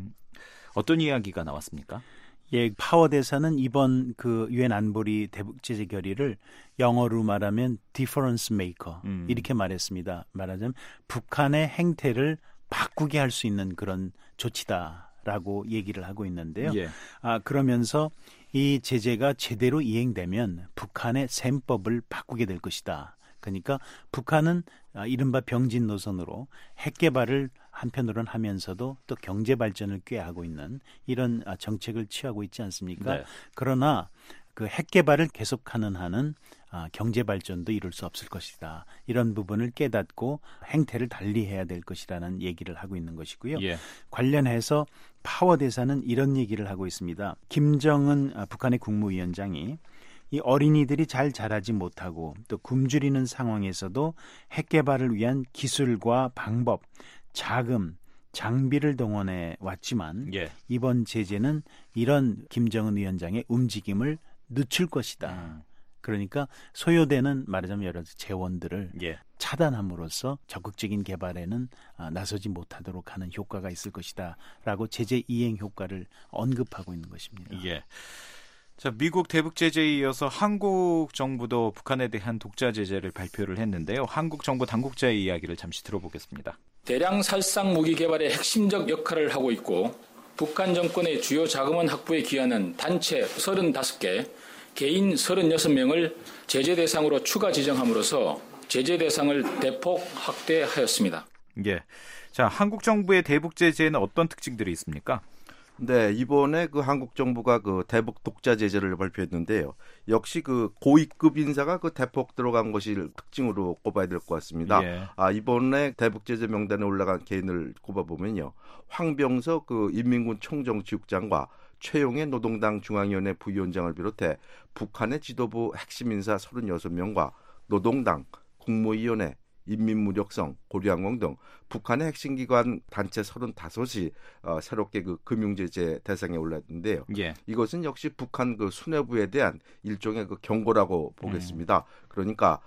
어떤 이야기가 나왔습니까? 예, 파워 대사는 이번 그 유엔 안보리 대북 제재 결의를 영어로 말하면 difference maker 이렇게 말했습니다. 말하자면 북한의 행태를 바꾸게 할 수 있는 그런 조치다라고 얘기를 하고 있는데요. 예. 그러면서 이 제재가 제대로 이행되면 북한의 셈법을 바꾸게 될 것이다. 그러니까 북한은 이른바 병진 노선으로 핵 개발을 한편으로는 하면서도 또 경제 발전을 꾀하고 있는 이런 정책을 취하고 있지 않습니까? 네. 그러나 그 핵 개발을 계속하는 한은 경제 발전도 이룰 수 없을 것이다. 이런 부분을 깨닫고 행태를 달리해야 될 것이라는 얘기를 하고 있는 것이고요. 예. 관련해서 파워 대사는 이런 얘기를 하고 있습니다. 김정은 북한의 국무위원장이 이 어린이들이 잘 자라지 못하고 또 굶주리는 상황에서도 핵 개발을 위한 기술과 방법, 자금, 장비를 동원해 왔지만 예. 이번 제재는 이런 김정은 위원장의 움직임을 늦출 것이다. 그러니까 소요되는 말하자면 여러 재원들을 예. 차단함으로써 적극적인 개발에는 나서지 못하도록 하는 효과가 있을 것이다 라고 제재 이행 효과를 언급하고 있는 것입니다. 예. 자, 미국 대북 제재에 이어서 한국 정부도 북한에 대한 독자 제재를 발표를 했는데요. 한국 정부 당국자의 이야기를 잠시 들어보겠습니다. 대량 살상 무기 개발의 핵심적 역할을 하고 있고 북한 정권의 주요 자금원 확보에 기여하는 단체 35개, 개인 36명을 제재 대상으로 추가 지정함으로써 제재 대상을 대폭 확대하였습니다. 예. 자, 한국 정부의 대북 제재에는 어떤 특징들이 있습니까? 네, 이번에 그 한국 정부가 그 대북 독자 제재를 발표했는데요. 역시 그 고위급 인사가 그 대폭 들어간 것이 특징으로 꼽아야 될 것 같습니다. 예. 이번에 대북 제재 명단에 올라간 개인을 꼽아보면요. 황병석 그 인민군 총정치국장과 최용해 노동당 중앙위원회 부위원장을 비롯해 북한의 지도부 핵심 인사 36명과 노동당, 국무위원회, 인민무력성, 고려항공 등 북한의 핵심 기관 단체 35이 새롭게 그 금융제재 대상에 올랐는데요. 예. 이것은 역시 북한 그 수뇌부에 대한 일종의 그 경고라고 보겠습니다. 그러니까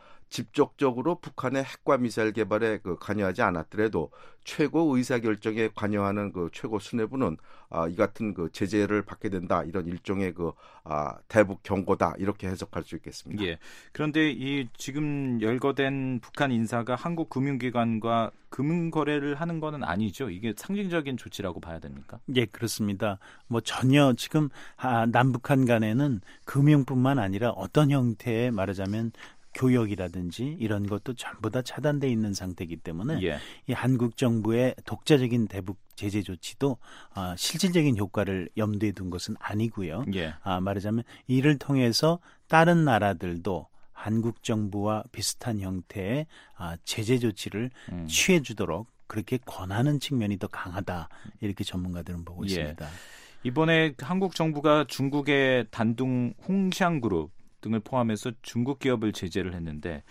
직접적으로 북한의 핵과 미사일 개발에 그 관여하지 않았더라도 최고 의사 결정에 관여하는 그 최고 수뇌부는 이 같은 그 제재를 받게 된다. 이런 일종의 그 대북 경고다. 이렇게 해석할 수 있겠습니다. 예. 그런데 이 지금 열거된 북한 인사가 한국 금융기관과 금융 거래를 하는 거는 아니죠. 이게 상징적인 조치라고 봐야 됩니까? 예, 그렇습니다. 뭐 전혀 지금 남북한 간에는 금융뿐만 아니라 어떤 형태의 말하자면 교역이라든지 이런 것도 전부 다 차단돼 있는 상태이기 때문에 예. 이 한국 정부의 독자적인 대북 제재 조치도 실질적인 효과를 염두에 둔 것은 아니고요. 예. 말하자면 이를 통해서 다른 나라들도 한국 정부와 비슷한 형태의 제재 조치를 취해주도록 그렇게 권하는 측면이 더 강하다. 이렇게 전문가들은 보고 있습니다. 이번에 한국 정부가 중국의 단둥 홍샹그룹 등을 포함해서 중국 기업을 제재를 했는데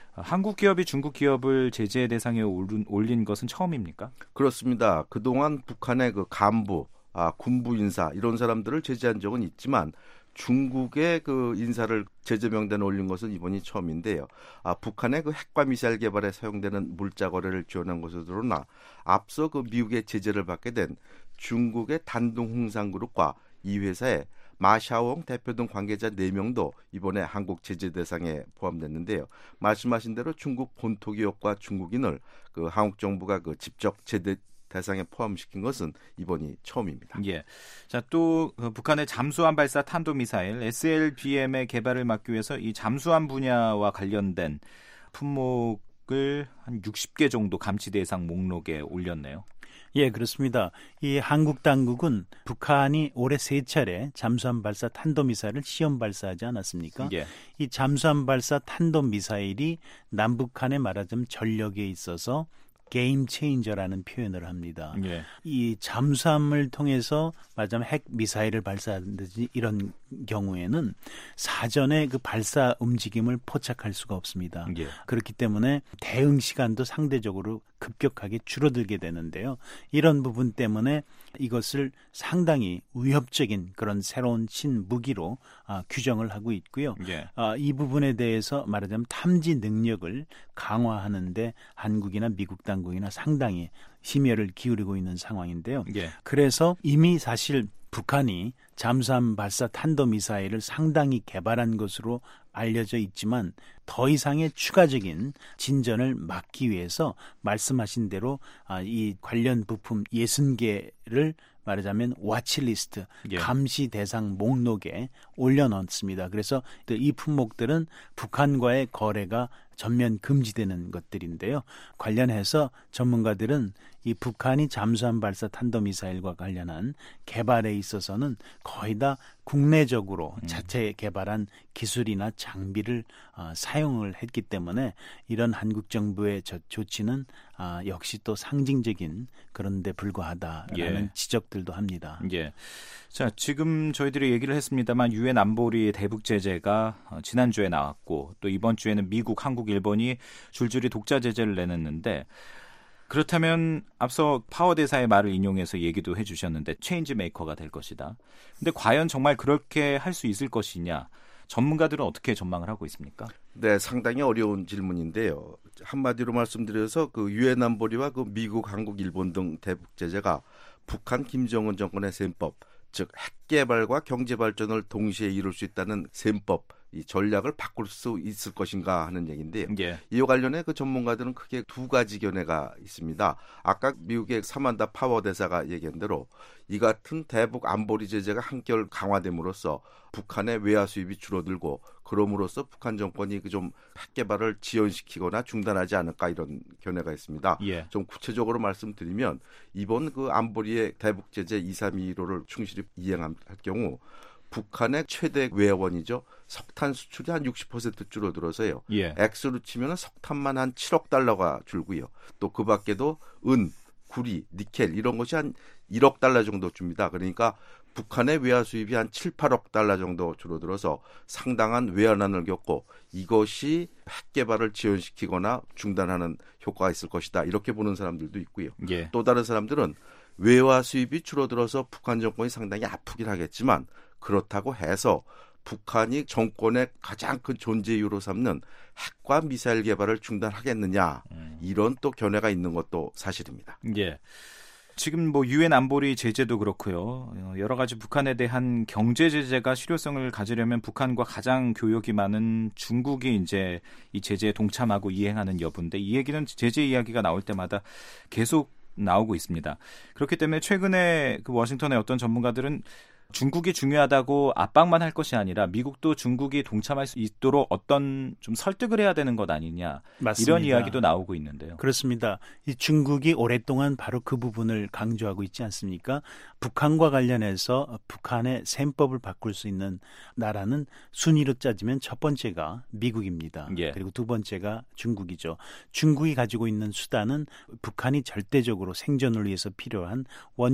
한국 기업이 중국 기업을 제재 대상에 올린 것은 처음입니까? 그렇습니다. 그동안 북한의 그 간부 군부 인사 이런 사람들을 제재한 적은 있지만 중국의 그 인사를 제재 명단에 올린 것은 이번이 처음인데요. 북한의 그 핵과 미사일 개발에 사용되는 물자 거래를 지원한 것으로 드러나 앞서 그 미국의 제재를 받게 된 중국의 단둥홍상그룹과 이 회사의 마샤옹 대표 등 관계자 4명도 이번에 한국 제재 대상에 포함됐는데요. 말씀하신 대로 중국 본토 기업과 중국인을 그 한국 정부가 그 직접 제재 대상에 포함시킨 것은 이번이 처음입니다. 예. 자, 또 북한의 잠수함 발사 탄도미사일 SLBM의 개발을 막기 위해서 이 잠수함 분야와 관련된 품목을 한 60개 정도 감시 대상 목록에 올렸네요. 예, 그렇습니다. 이 한국 당국은 북한이 올해 3차례 잠수함 발사 탄도미사일을 시험 발사하지 않았습니까? 예. 이 잠수함 발사 탄도미사일이 남북한에 말하자면 전력에 있어서 게임 체인저라는 표현을 합니다. 예. 이 잠수함을 통해서 말하자면 핵 미사일을 발사하든지 이런 경우에는 사전에 그 발사 움직임을 포착할 수가 없습니다. 예. 그렇기 때문에 대응 시간도 상대적으로 급격하게 줄어들게 되는데요. 이런 부분 때문에 이것을 상당히 위협적인 그런 새로운 신무기로 규정을 하고 있고요. 예. 이 부분에 대해서 말하자면 탐지 능력을 강화하는데 한국이나 미국 당국이나 상당히 심혈을 기울이고 있는 상황인데요. 예. 그래서 이미 사실 북한이 잠수함 발사 탄도미사일을 상당히 개발한 것으로 알려져 있지만 더 이상의 추가적인 진전을 막기 위해서 말씀하신 대로 이 관련 부품 60개를 말하자면 와치리스트, 예. 감시 대상 목록에 올려놓습니다. 그래서 이 품목들은 북한과의 거래가 전면 금지되는 것들인데요. 관련해서 전문가들은 이 북한이 잠수함 발사 탄도미사일과 관련한 개발에 있어서는 거의 다 국내적으로 자체 개발한 기술이나 장비를 사용을 했기 때문에 이런 한국 정부의 조치는 역시 또 상징적인 그런 데 불과하다라는 예. 지적들도 합니다. 예. 자, 지금 저희들이 얘기를 했습니다만 유엔 안보리 대북 제재가 지난주에 나왔고 또 이번 주에는 미국, 한국, 일본이 줄줄이 독자 제재를 내놨는데 그렇다면 앞서 파워 대사의 말을 인용해서 얘기도 해주셨는데 체인지 메이커가 될 것이다. 근데 과연 정말 그렇게 할 수 있을 것이냐? 전문가들은 어떻게 전망을 하고 있습니까? 네, 상당히 어려운 질문인데요. 한마디로 말씀드려서 그 유엔 안보리와 그 미국, 한국, 일본 등 대북 제재가 북한 김정은 정권의 셈법, 즉 핵 개발과 경제 발전을 동시에 이룰 수 있다는 셈법, 이 전략을 바꿀 수 있을 것인가 하는 얘기인데요. 예. 이와 관련해 그 전문가들은 크게 두 가지 견해가 있습니다. 아까 미국의 사만다 파워 대사가 얘기한 대로 이 같은 대북 안보리 제재가 한결 강화됨으로써 북한의 외화 수입이 줄어들고 그럼으로써 북한 정권이 그 좀 핵 개발을 지연시키거나 중단하지 않을까 이런 견해가 있습니다. 예. 좀 구체적으로 말씀드리면 이번 그 안보리의 대북 제재 231호를 충실히 이행할 경우 북한의 최대 외화원이죠. 석탄 수출이 한 60% 줄어들어서요. 예. 액수로 치면 석탄만 한 7억 달러가 줄고요. 또 그 밖에도 은, 구리, 니켈 이런 것이 한 1억 달러 정도 줍니다. 그러니까 북한의 외화 수입이 한 7, 8억 달러 정도 줄어들어서 상당한 외환난을 겪고 이것이 핵 개발을 지연시키거나 중단하는 효과가 있을 것이다. 이렇게 보는 사람들도 있고요. 예. 또 다른 사람들은 외화 수입이 줄어들어서 북한 정권이 상당히 아프긴 하겠지만 그렇다고 해서 북한이 정권의 가장 큰 존재 이유로 삼는 핵과 미사일 개발을 중단하겠느냐 이런 또 견해가 있는 것도 사실입니다. 예. 지금 뭐 유엔 안보리 제재도 그렇고요. 여러 가지 북한에 대한 경제 제재가 실효성을 가지려면 북한과 가장 교역이 많은 중국이 이제 이 제재에 동참하고 이행하는 여부인데 이 얘기는 제재 이야기가 나올 때마다 계속 나오고 있습니다. 그렇기 때문에 최근에 그 워싱턴의 어떤 전문가들은 중국이 중요하다고 압박만 할 것이 아니라 미국도 중국이 동참할 수 있도록 어떤 좀 설득을 해야 되는 것 아니냐. 맞습니다. 이런 이야기도 나오고 있는데요. 그렇습니다. 이 중국이 오랫동안 바로 그 부분을 강조하고 있지 않습니까? 북한과 관련해서 북한의 셈법을 바꿀 수 있는 나라는 순위로 따지면 첫 번째가 미국입니다. 예. 그리고 두 번째가 중국이죠. 중국이 가지고 있는 수단은 북한이 절대적으로 생존을 위해서 필요한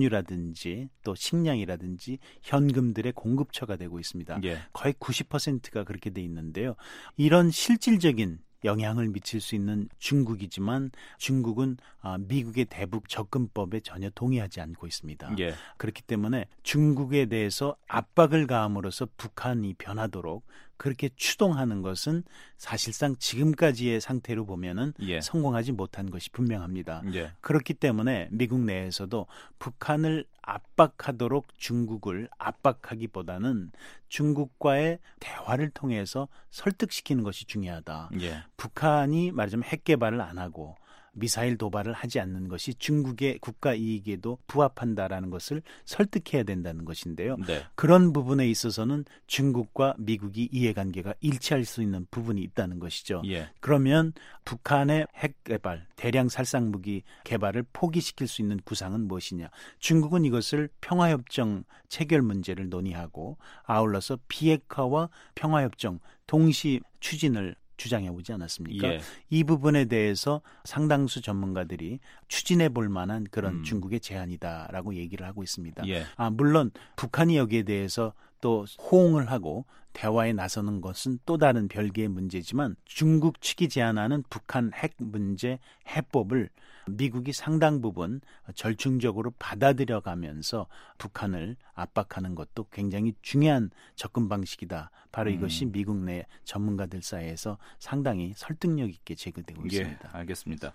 원유라든지 또 식량이라든지 현금들의 공급처가 되고 있습니다. 예. 거의 90%가 그렇게 돼 있는데요. 이런 실질적인 영향을 미칠 수 있는 중국이지만 중국은 미국의 대북 접근법에 전혀 동의하지 않고 있습니다. 예. 그렇기 때문에 중국에 대해서 압박을 가함으로써 북한이 변하도록 그렇게 추동하는 것은 사실상 지금까지의 상태로 보면은 예. 성공하지 못한 것이 분명합니다. 예. 그렇기 때문에 미국 내에서도 북한을 압박하도록 중국을 압박하기보다는 중국과의 대화를 통해서 설득시키는 것이 중요하다. 예. 북한이 말하자면 핵 개발을 안 하고 미사일 도발을 하지 않는 것이 중국의 국가 이익에도 부합한다라는 것을 설득해야 된다는 것인데요. 네. 그런 부분에 있어서는 중국과 미국이 이해관계가 일치할 수 있는 부분이 있다는 것이죠. 예. 그러면 북한의 핵 개발, 대량 살상무기 개발을 포기시킬 수 있는 구상은 무엇이냐. 중국은 이것을 평화협정 체결 문제를 논의하고 아울러서 비핵화와 평화협정 동시 추진을 주장해 오지 않았습니까? 예. 이 부분에 대해서 상당수 전문가들이 추진해 볼 만한 그런 중국의 제안이다라고 얘기를 하고 있습니다. 예. 물론 북한이 여기에 대해서 또 호응을 하고 대화에 나서는 것은 또 다른 별개의 문제지만 중국 측이 제안하는 북한 핵 문제 해법을 미국이 상당 부분 절충적으로 받아들여가면서 북한을 압박하는 것도 굉장히 중요한 접근 방식이다. 바로 이것이 미국 내 전문가들 사이에서 상당히 설득력 있게 제기되고 있습니다. 예, 알겠습니다.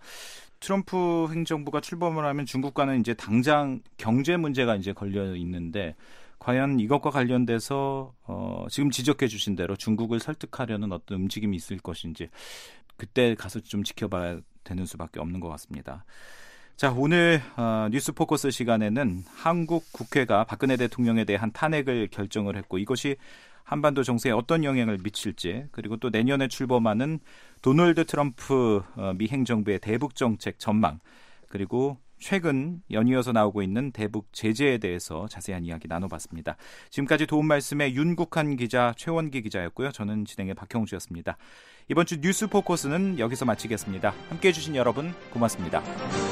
트럼프 행정부가 출범을 하면 중국과는 이제 당장 경제 문제가 이제 걸려 있는데 과연 이것과 관련돼서 지금 지적해 주신 대로 중국을 설득하려는 어떤 움직임이 있을 것인지 그때 가서 좀 지켜봐야 되는 수밖에 없는 것 같습니다. 자, 오늘 뉴스 포커스 시간에는 한국 국회가 박근혜 대통령에 대한 탄핵을 결정을 했고 이것이 한반도 정세에 어떤 영향을 미칠지 그리고 또 내년에 출범하는 도널드 트럼프 미 행정부의 대북 정책 전망 그리고 최근 연이어서 나오고 있는 대북 제재에 대해서 자세한 이야기 나눠봤습니다. 지금까지 도움 말씀에 윤국한 기자, 최원기 기자였고요. 저는 진행의 박형주였습니다. 이번 주 뉴스 포커스는 여기서 마치겠습니다. 함께해 주신 여러분 고맙습니다.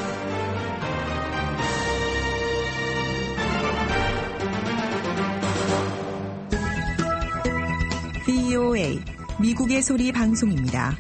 VOA 미국의 소리 방송입니다.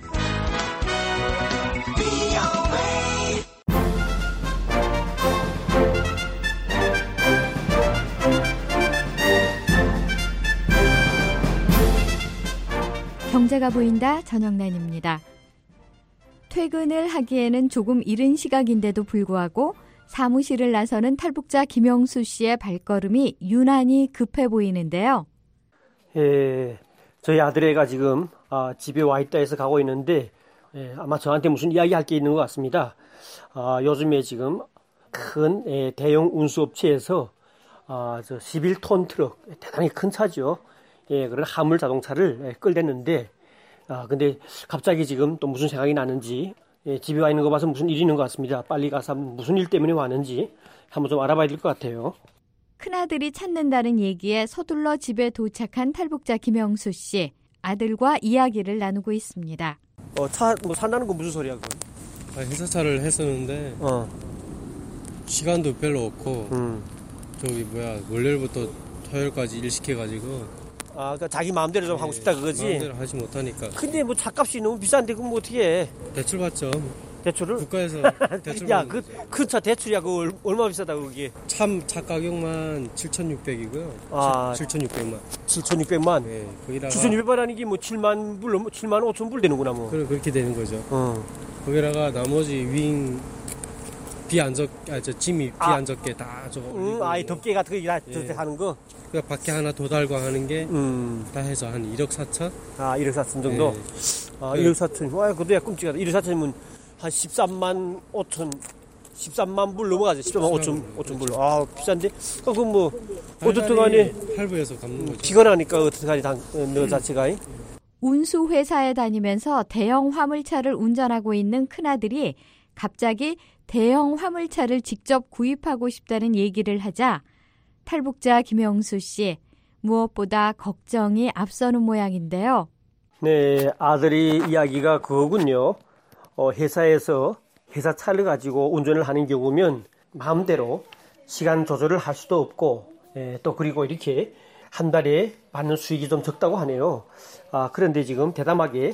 경제가 보인다 전영란입니다. 퇴근을 하기에는 조금 이른 시각인데도 불구하고 사무실을 나서는 탈북자 김영수 씨의 발걸음이 유난히 급해 보이는데요. 예, 저희 아들애가 지금 집에 와 있다 해서 가고 있는데 아마 저한테 무슨 이야기할 게 있는 것 같습니다. 요즘에 지금 큰 대형 운수업체에서 저 11톤 트럭, 대단히 큰 차죠. 그런 화물 자동차를 끌댔는데 근데 갑자기 지금 또 무슨 생각이 나는지 집에 와 있는 거 봐서 무슨 일이 있는 것 같습니다. 빨리 가서 무슨 일 때문에 왔는지 한번 좀 알아봐야 될 것 같아요. 큰아들이 찾는다는 얘기에 서둘러 집에 도착한 탈북자 김영수 씨. 아들과 이야기를 나누고 있습니다. 차 뭐 산다는 건 무슨 소리야 그건? 회사차를 했었는데 시간도 별로 없고 저기 월요일부터 토요일까지 일 시켜가지고 그러니까 자기 마음대로 좀 하고 싶다 그거지? 마음대로 하지 못하니까. 근데 뭐 차값이 너무 비싼데 그럼 뭐 어떻게 해? 대출 받죠. 대출을? 국가에서 대출 야, 그 차 대출이야 그거 얼마 비싸다 그게? 차 가격만 7,600이고요. 7,600만. 7,600만? 네. 거기다가 7,600만이면 이게 뭐 7만 5천 불 되는구나 뭐. 그렇게 되는 거죠. 거기다가 나머지 윙 짐이 비 안 적게 다 저거. 이 덮개 같은 거 다 하는 거? 그 밖에 하나 더 달고 하는 게 다 해서 한 1억 4천? 1억 4천 정도? 네. 1억 4천. 와, 그것도 야 끔찍하다. 1억 4천이면 한 13만 불 넘어가죠. 13만 5천 불. 비싼데? 그럼 뭐, 어떻든 간에. 할부해서 갚는 거죠. 피곤하니까 어떻든 간에 너 자체가. 운수회사에 다니면서 대형 화물차를 운전하고 있는 큰아들이 갑자기 대형 화물차를 직접 구입하고 싶다는 얘기를 하자 탈북자 김영수 씨, 무엇보다 걱정이 앞서는 모양인데요. 네, 아들이 이야기가 그거군요. 회사에서 회사 차를 가지고 운전을 하는 경우면 마음대로 시간 조절을 할 수도 없고 또 그리고 이렇게 한 달에 받는 수익이 좀 적다고 하네요. 그런데 지금 대담하게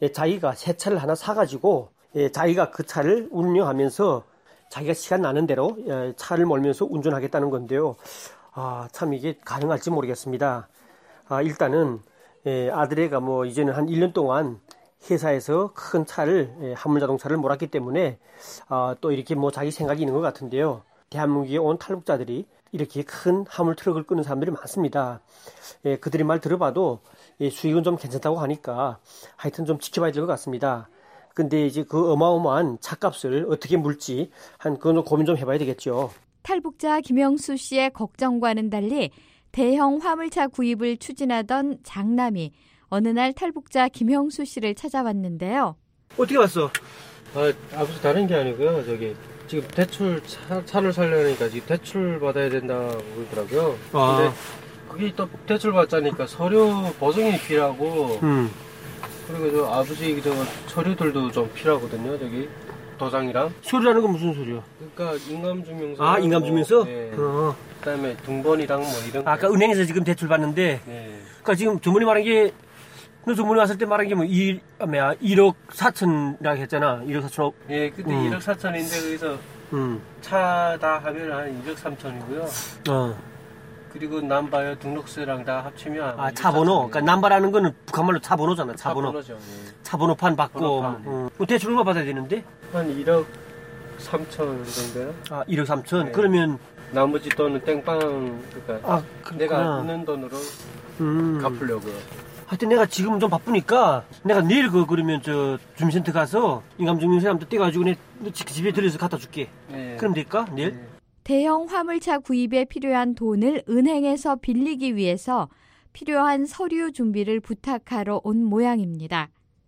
자기가 새 차를 하나 사가지고 자기가 그 차를 운영하면서 자기가 시간 나는 대로 차를 몰면서 운전하겠다는 건데요. 참 이게 가능할지 모르겠습니다. 일단은 아들애가 뭐 이제는 한 1년 동안 회사에서 큰 차를 화물자동차를 몰았기 때문에 또 이렇게 뭐 자기 생각이 있는 것 같은데요. 대한민국에 온 탈북자들이 이렇게 큰 화물 트럭을 끄는 사람들이 많습니다. 그들의 말 들어봐도 수익은 좀 괜찮다고 하니까 하여튼 좀 지켜봐야 될 것 같습니다. 근데 이제 그 어마어마한 차값을 어떻게 물지 그건 좀 고민 좀 해봐야 되겠죠. 탈북자 김영수 씨의 걱정과는 달리 대형 화물차 구입을 추진하던 장남이 어느 날 탈북자 김영수 씨를 찾아왔는데요. 어떻게 왔어? 아버지 다른 게 아니고요. 지금 대출 차를 살려니까 지금 대출 받아야 된다고 그러더라고요. 근데 그게 또 대출 받자니까 서류 보증이 필요하고 그리고 아버지 서류들도 좀 필요하거든요. 도장이랑. 서류라는 건 무슨 서류야? 그러니까 인감증명서. 인감증명서? 네. 그다음에 등본이랑 뭐 이런. 아까 은행에서 지금 대출 받는데. 네. 그러니까 지금 주머니 말한 게 너 주머니 왔을 때 말한 게 뭐 1억 4천이라고 했잖아. 1억 4천. 예, 그때 1억 4천인데 거기서 차 다 하면 한 1억 3천이고요. 그리고 남바요 등록세랑 다 합치면 차 번호. 그러니까 남바라는 거는 북한말로 차 번호잖아. 차 번호. 번호죠. 예. 차 번호판 받고. 대출 얼마 받아야 되는데? 한 1억 3천 정도요. 1억 3천. 네. 그러면 나머지 돈은 땡빵 그러니까 내가 있는 돈으로 갚으려고요. 하여튼 내가 지금 좀 바쁘니까 내가 내일 그러면 주민센터 가서 인감증명서 한번 떼가지고 너 집에 들여서 갖다 줄게. 네. 그럼 될까? 내일? 네. 대형 화물차 구입에 필요한 돈을 은행에서 빌리기 위해서 필요한 서류 준비를 부탁하러 온 모양입니다.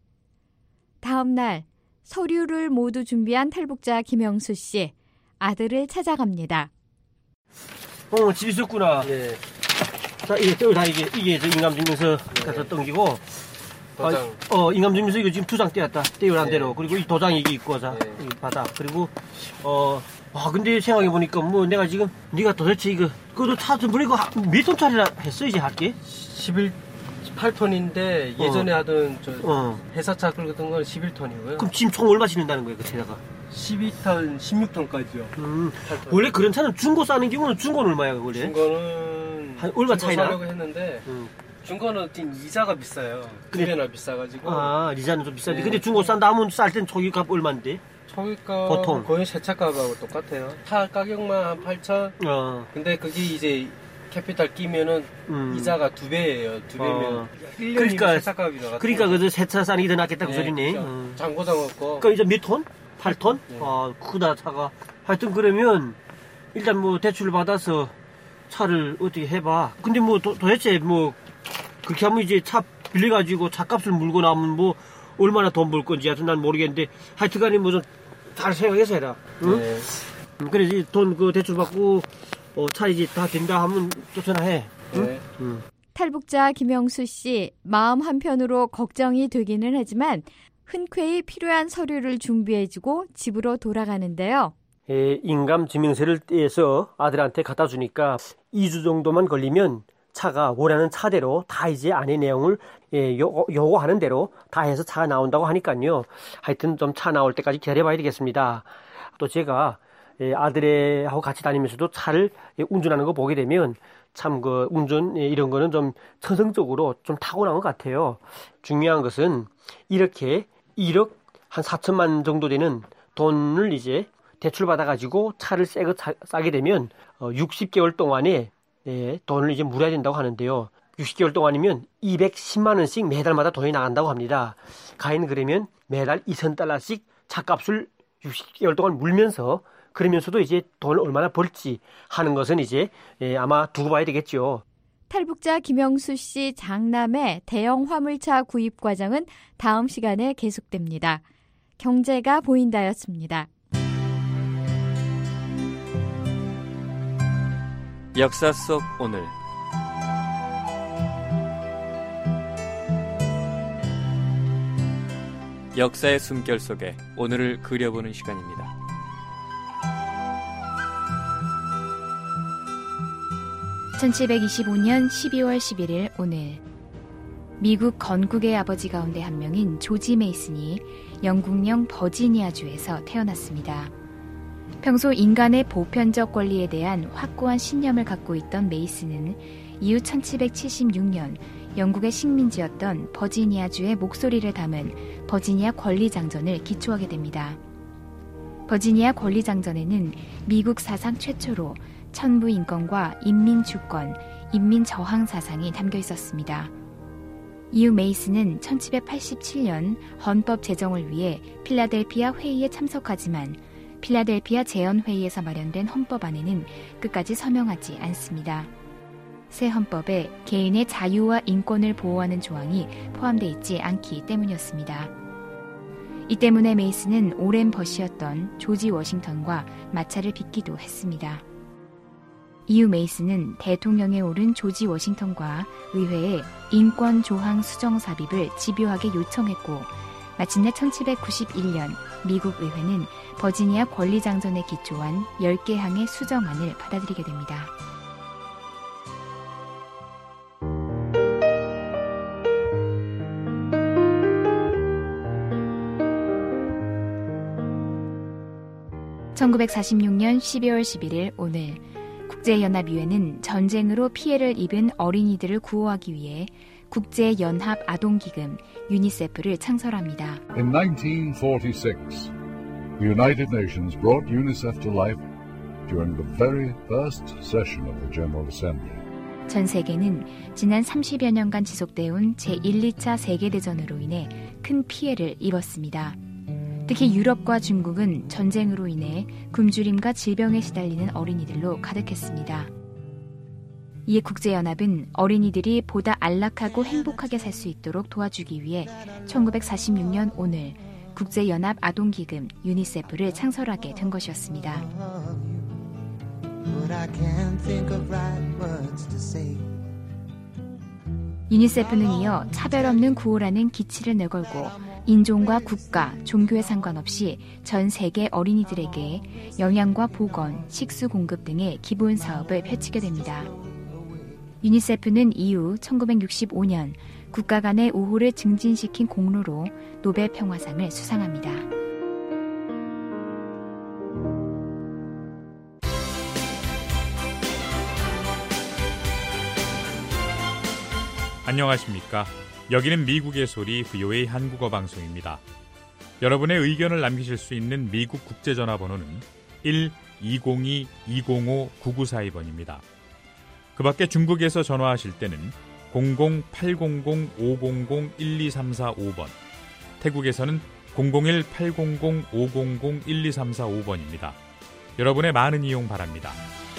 다음 날 서류를 모두 준비한 탈북자 김영수 씨, 아들을 찾아갑니다. 집에 있었구나. 네. 자, 이게 저 인감증명서 가서 땡기고. 도장. 인감증명서 이거 지금 2장 떼었다. 떼어란 네. 대로. 그리고 이 도장 이게 있고, 자, 네. 이거 받아. 그리고, 근데 생각해보니까 네가 지금, 네가 도대체 그것도 차 좀 보니까 몇 톤짜리라 했어, 이제 할게? 8톤인데 예전에 하던 회사차 끌던 건 11톤이고요. 그럼 지금 총 얼마 지른다는 거예요, 그 차가? 12톤, 16톤까지요. 원래 그런 차는 중고 싸는 경우는 중고는 얼마야, 원래? 중고는 한 얼마 차이나? 사려고 했는데 중고는 이자가 비싸요. 두 배나 비싸가지고. 이자는 좀 비싼데. 네. 근데 중고 싼다 하면 쌀 땐 초기값 얼마인데? 초기값 보통 거의 새 차값하고 똑같아요. 차 가격만 한 8천. 근데 그게 이제 캐피탈 끼면은 이자가 2배예요. 2배면 1년이면 새 차값이 나갔다. 그러니까 그 새 차 싸는 게 더 낫겠다 그 네, 소리네. 그렇죠. 장고장 없고. 그러니까 이제 몇 톤? 8톤? 네. 크다 차가. 하여튼 그러면 일단 뭐 대출을 받아서 차를 어떻게 해봐. 근데 뭐 도대체 뭐 그렇게 하면 이제 차 빌려가지고 차값을 물고 나면 뭐 얼마나 돈 벌 건지 하여튼 난 모르겠는데 하여튼간에 뭐 좀 잘 생각해서 해라. 응? 네. 그래 돈 대출 받고 차 이제 다 된다 하면 또 전화해. 네. 응? 탈북자 김영수 씨, 마음 한편으로 걱정이 되기는 하지만 흔쾌히 필요한 서류를 준비해주고 집으로 돌아가는데요. 인감증명서를 떼서 아들한테 갖다 주니까 2주 정도만 걸리면 차가 원하는 차대로 다 이제 안에 내용을 요구하는 대로 다 해서 차가 나온다고 하니까요. 하여튼 좀 차 나올 때까지 기다려봐야 되겠습니다. 또 제가 아들하고 같이 다니면서도 차를 운전하는 거 보게 되면 참 그 운전 이런 거는 좀 천성적으로 좀 타고난 것 같아요. 중요한 것은 이렇게 1억 한 4천만 정도 되는 돈을 이제 대출 받아가지고 차를 싸게 되면 60개월 동안에 돈을 이제 물어야 된다고 하는데요. 60개월 동안이면 210만 원씩 매달마다 돈이 나간다고 합니다. 가인 그러면 매달 2,000달러씩 차값을 60개월 동안 물면서 그러면서도 이제 돈을 얼마나 벌지 하는 것은 이제 아마 두고 봐야 되겠죠. 탈북자 김영수 씨 장남의 대형 화물차 구입 과정은 다음 시간에 계속됩니다. 경제가 보인다였습니다. 역사 속 오늘 역사의 숨결 속에 오늘을 그려보는 시간입니다. (1725년 12월 11일) 오늘 미국 건국의 아버지 가운데 한 명인 조지 메이슨이 영국령 버지니아주에서 태어났습니다. 평소 인간의 보편적 권리에 대한 확고한 신념을 갖고 있던 메이슨은 이후 1776년 영국의 식민지였던 버지니아주의 목소리를 담은 버지니아 권리장전을 기초하게 됩니다. 버지니아 권리장전에는 미국 사상 최초로 천부 인권과 인민주권, 인민저항 사상이 담겨 있었습니다. 이후 메이슨은 1787년 헌법 제정을 위해 필라델피아 회의에 참석하지만 필라델피아 재헌회의에서 마련된 헌법안에는 끝까지 서명하지 않습니다. 새 헌법에 개인의 자유와 인권을 보호하는 조항이 포함되어 있지 않기 때문이었습니다. 이 때문에 메이슨은 오랜 벗이었던 조지 워싱턴과 마찰을 빚기도 했습니다. 이후 메이슨은 대통령에 오른 조지 워싱턴과 의회에 인권 조항 수정 삽입을 집요하게 요청했고 마침내 1791년 미국 의회는 버지니아 권리장전에 기초한 10개 항의 수정안을 받아들이게 됩니다. (1946년 12월 11일) 오늘 국제연합유엔은 전쟁으로 피해를 입은 어린이들을 구호하기 위해 국제연합 아동기금 유니세프를 창설합니다. In 1946, the United Nations brought UNICEF to life during the very first session of the General Assembly. 전 세계는 지난 30여 년간 지속되어 온 제1, 2차 세계대전으로 인해 큰 피해를 입었습니다. 특히 유럽과 중국은 전쟁으로 인해 굶주림과 질병에 시달리는 어린이들로 가득했습니다. 이에 국제연합은 어린이들이 보다 안락하고 행복하게 살 수 있도록 도와주기 위해 1946년 오늘 국제연합 아동기금 유니세프를 창설하게 된 것이었습니다. 유니세프는 이어 차별 없는 구호라는 기치를 내걸고 인종과 국가, 종교에 상관없이 전 세계 어린이들에게 영양과 보건, 식수 공급 등의 기본 사업을 펼치게 됩니다. 유니세프는 이후 1965년 국가 간의 우호를 증진시킨 공로로 노벨 평화상을 수상합니다. 안녕하십니까? 여기는 미국의 소리 VOA 한국어 방송입니다. 여러분의 의견을 남기실 수 있는 미국 국제전화번호는 1-202-205-9942번입니다. 그 밖에 중국에서 전화하실 때는 00-800-500-1234-5번, 태국에서는 001-800-500-1234-5번입니다. 여러분의 많은 이용 바랍니다.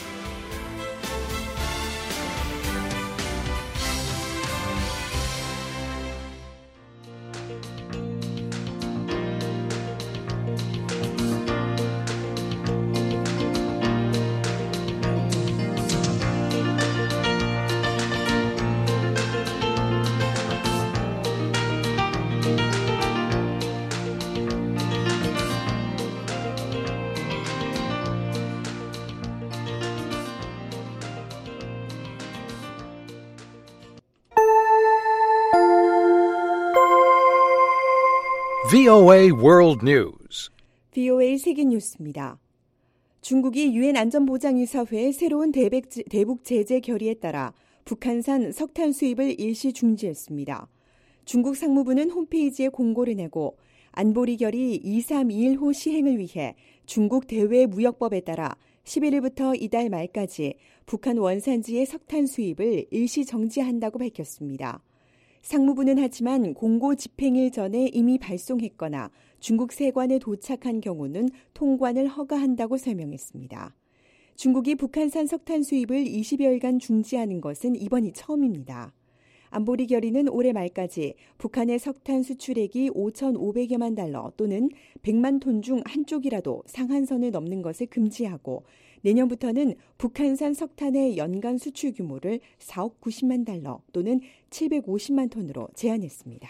VOA World News. VOA 세계 뉴스입니다. 중국이 유엔 안전보장이사회의 새로운 대북 제재 결의에 따라 북한산 석탄 수입을 일시 중지했습니다. 중국 상무부는 홈페이지에 공고를 내고 안보리 결의 2321호 시행을 위해 중국 대외무역법에 따라 11일부터 이달 말까지 북한 원산지의 석탄 수입을 일시 정지한다고 밝혔습니다. 상무부는 하지만 공고 집행일 전에 이미 발송했거나 중국 세관에 도착한 경우는 통관을 허가한다고 설명했습니다. 중국이 북한산 석탄 수입을 20여일간 중지하는 것은 이번이 처음입니다. 안보리 결의는 올해 말까지 북한의 석탄 수출액이 5,500여만 달러 또는 100만 톤 중 한쪽이라도 상한선을 넘는 것을 금지하고 내년부터는 북한산 석탄의 연간 수출 규모를 4억 90만 달러 또는 750만 톤으로 제한했습니다.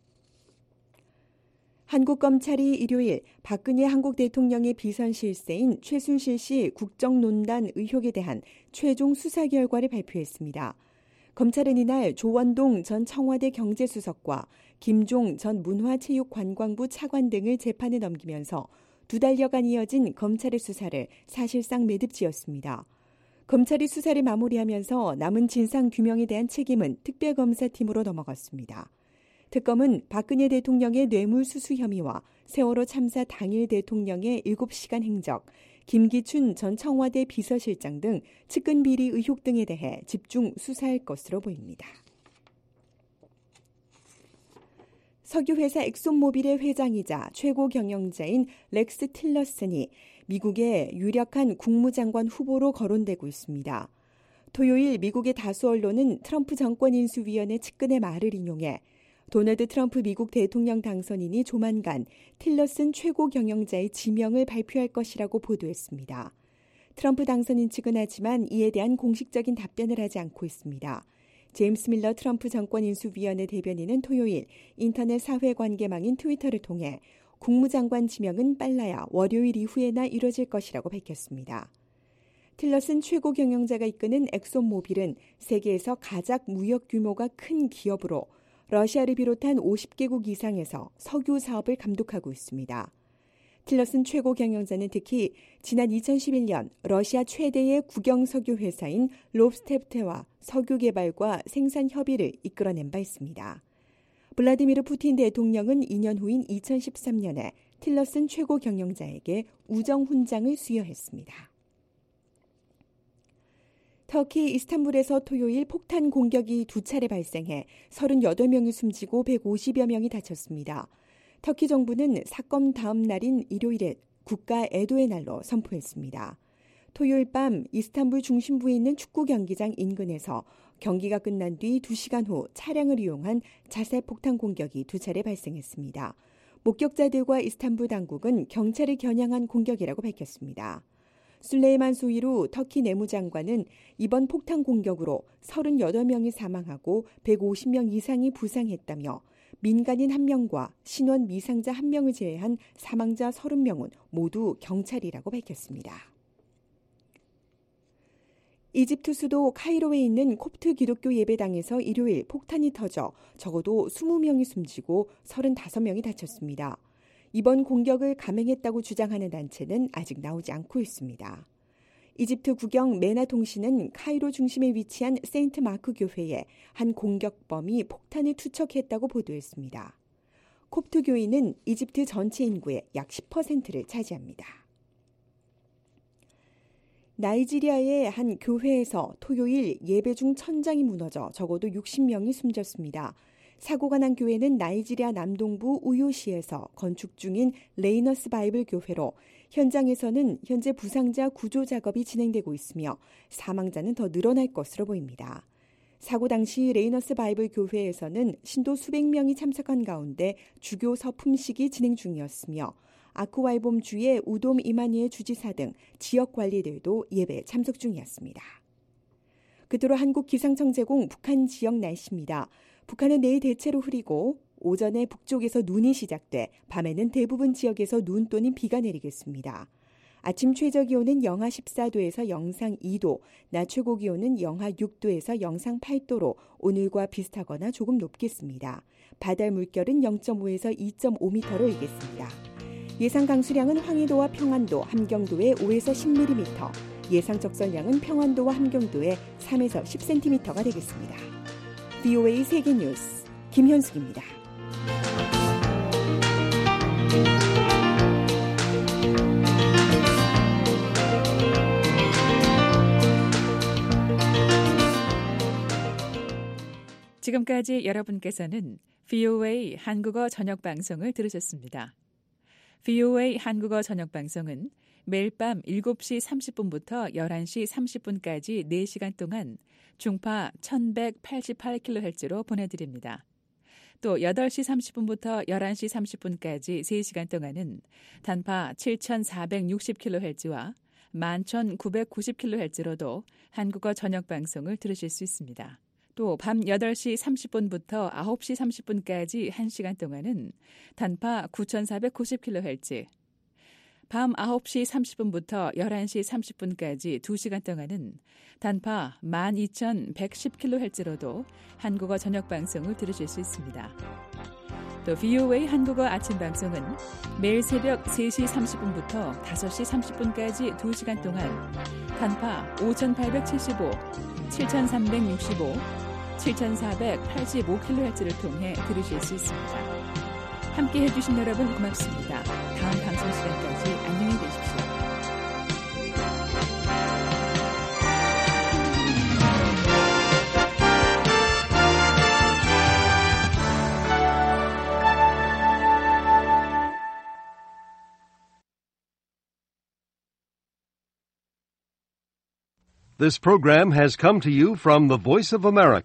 한국 검찰이 일요일 박근혜 한국 대통령의 비선실세인 최순실 씨 국정농단 의혹에 대한 최종 수사 결과를 발표했습니다. 검찰은 이날 조원동 전 청와대 경제수석과 김종 전 문화체육관광부 차관 등을 재판에 넘기면서 2달여간 이어진 검찰의 수사를 사실상 매듭지었습니다. 검찰이 수사를 마무리하면서 남은 진상규명에 대한 책임은 특별검사팀으로 넘어갔습니다. 특검은 박근혜 대통령의 뇌물수수 혐의와 세월호 참사 당일 대통령의 7시간 행적, 김기춘 전 청와대 비서실장 등 측근 비리 의혹 등에 대해 집중 수사할 것으로 보입니다. 석유회사 엑손모빌의 회장이자 최고 경영자인 렉스 틸러슨이 미국의 유력한 국무장관 후보로 거론되고 있습니다. 토요일 미국의 다수 언론은 트럼프 정권인수위원회 측근의 말을 인용해 도널드 트럼프 미국 대통령 당선인이 조만간 틸러슨 최고 경영자의 지명을 발표할 것이라고 보도했습니다. 트럼프 당선인 측은 하지만 이에 대한 공식적인 답변을 하지 않고 있습니다. 제임스 밀러 트럼프 정권인수위원회 대변인은 토요일 인터넷 사회관계망인 트위터를 통해 국무장관 지명은 빨라야 월요일 이후에나 이뤄질 것이라고 밝혔습니다. 틸러슨 최고 경영자가 이끄는 엑손모빌은 세계에서 가장 무역 규모가 큰 기업으로 러시아를 비롯한 50개국 이상에서 석유 사업을 감독하고 있습니다. 틸러슨 최고 경영자는 특히 지난 2011년 러시아 최대의 국영석유 회사인 롭스테프트와 석유 개발과 생산 협의를 이끌어낸 바 있습니다. 블라디미르 푸틴 대통령은 2년 후인 2013년에 틸러슨 최고 경영자에게 우정훈장을 수여했습니다. 터키 이스탄불에서 토요일 폭탄 공격이 2차례 발생해 38명이 숨지고 150여 명이 다쳤습니다. 터키 정부는 사건 다음 날인 일요일에 국가 애도의 날로 선포했습니다. 토요일 밤 이스탄불 중심부에 있는 축구 경기장 인근에서 경기가 끝난 뒤 2시간 후 차량을 이용한 자살 폭탄 공격이 2차례 발생했습니다. 목격자들과 이스탄불 당국은 경찰을 겨냥한 공격이라고 밝혔습니다. 술레이만 소이루 터키 내무장관은 이번 폭탄 공격으로 38명이 사망하고 150명 이상이 부상했다며 민간인 1명과 신원 미상자 1명을 제외한 사망자 30명은 모두 경찰이라고 밝혔습니다. 이집트 수도 카이로에 있는 콥트 기독교 예배당에서 일요일 폭탄이 터져 적어도 20명이 숨지고 35명이 다쳤습니다. 이번 공격을 감행했다고 주장하는 단체는 아직 나오지 않고 있습니다. 이집트 국영 메나 통신은 카이로 중심에 위치한 세인트 마크 교회에 한 공격범이 폭탄을 투척했다고 보도했습니다. 콥트 교인은 이집트 전체 인구의 약 10%를 차지합니다. 나이지리아의 한 교회에서 토요일 예배 중 천장이 무너져 적어도 60명이 숨졌습니다. 사고가 난 교회는 나이지리아 남동부 우요시에서 건축 중인 레이너스 바이블 교회로 현장에서는 현재 부상자 구조 작업이 진행되고 있으며 사망자는 더 늘어날 것으로 보입니다. 사고 당시 레이너스 바이블 교회에서는 신도 수백 명이 참석한 가운데 주교 서품식이 진행 중이었으며 아쿠아이봄 주의 우돔 이마니에 주지사 등 지역 관리들도 예배에 참석 중이었습니다. 그대로 한국 기상청 제공 북한 지역 날씨입니다. 북한은 내일 대체로 흐리고 오전에 북쪽에서 눈이 시작돼 밤에는 대부분 지역에서 눈 또는 비가 내리겠습니다. 아침 최저 기온은 영하 14도에서 영상 2도, 낮 최고 기온은 영하 6도에서 영상 8도로 오늘과 비슷하거나 조금 높겠습니다. 바다 물결은 0.5에서 2.5m로 일겠습니다. 예상 강수량은 황해도와 평안도, 함경도에 5에서 10mm, 예상 적설량은 평안도와 함경도에 3에서 10cm가 되겠습니다. VOA 세계뉴스 김현숙입니다. 지금까지 여러분께서는 VOA 한국어 저녁 방송을 들으셨습니다. VOA 한국어 저녁 방송은 매일 밤 7시 30분부터 11시 30분까지 4시간 동안 중파 1188kHz로 보내드립니다. 또 8시 30분부터 11시 30분까지 3시간 동안은 단파 7460kHz와 11990kHz로도 한국어 저녁 방송을 들으실 수 있습니다. 또 밤 8시 30분부터 9시 30분까지 1시간 동안은 단파 9490kHz, 밤 9시 30분부터 11시 30분까지 2시간 동안은 단파 12,110kHz로도 한국어 저녁 방송을 들으실 수 있습니다. 또 VOA 한국어 아침 방송은 매일 새벽 3시 30분부터 5시 30분까지 2시간 동안 단파 5,875, 7,365, 7,485kHz를 통해 들으실 수 있습니다. 함께 해주신 여러분 고맙습니다. 다음 방송 시간까지 안녕히 계십시오. This program has come to you from the Voice of America,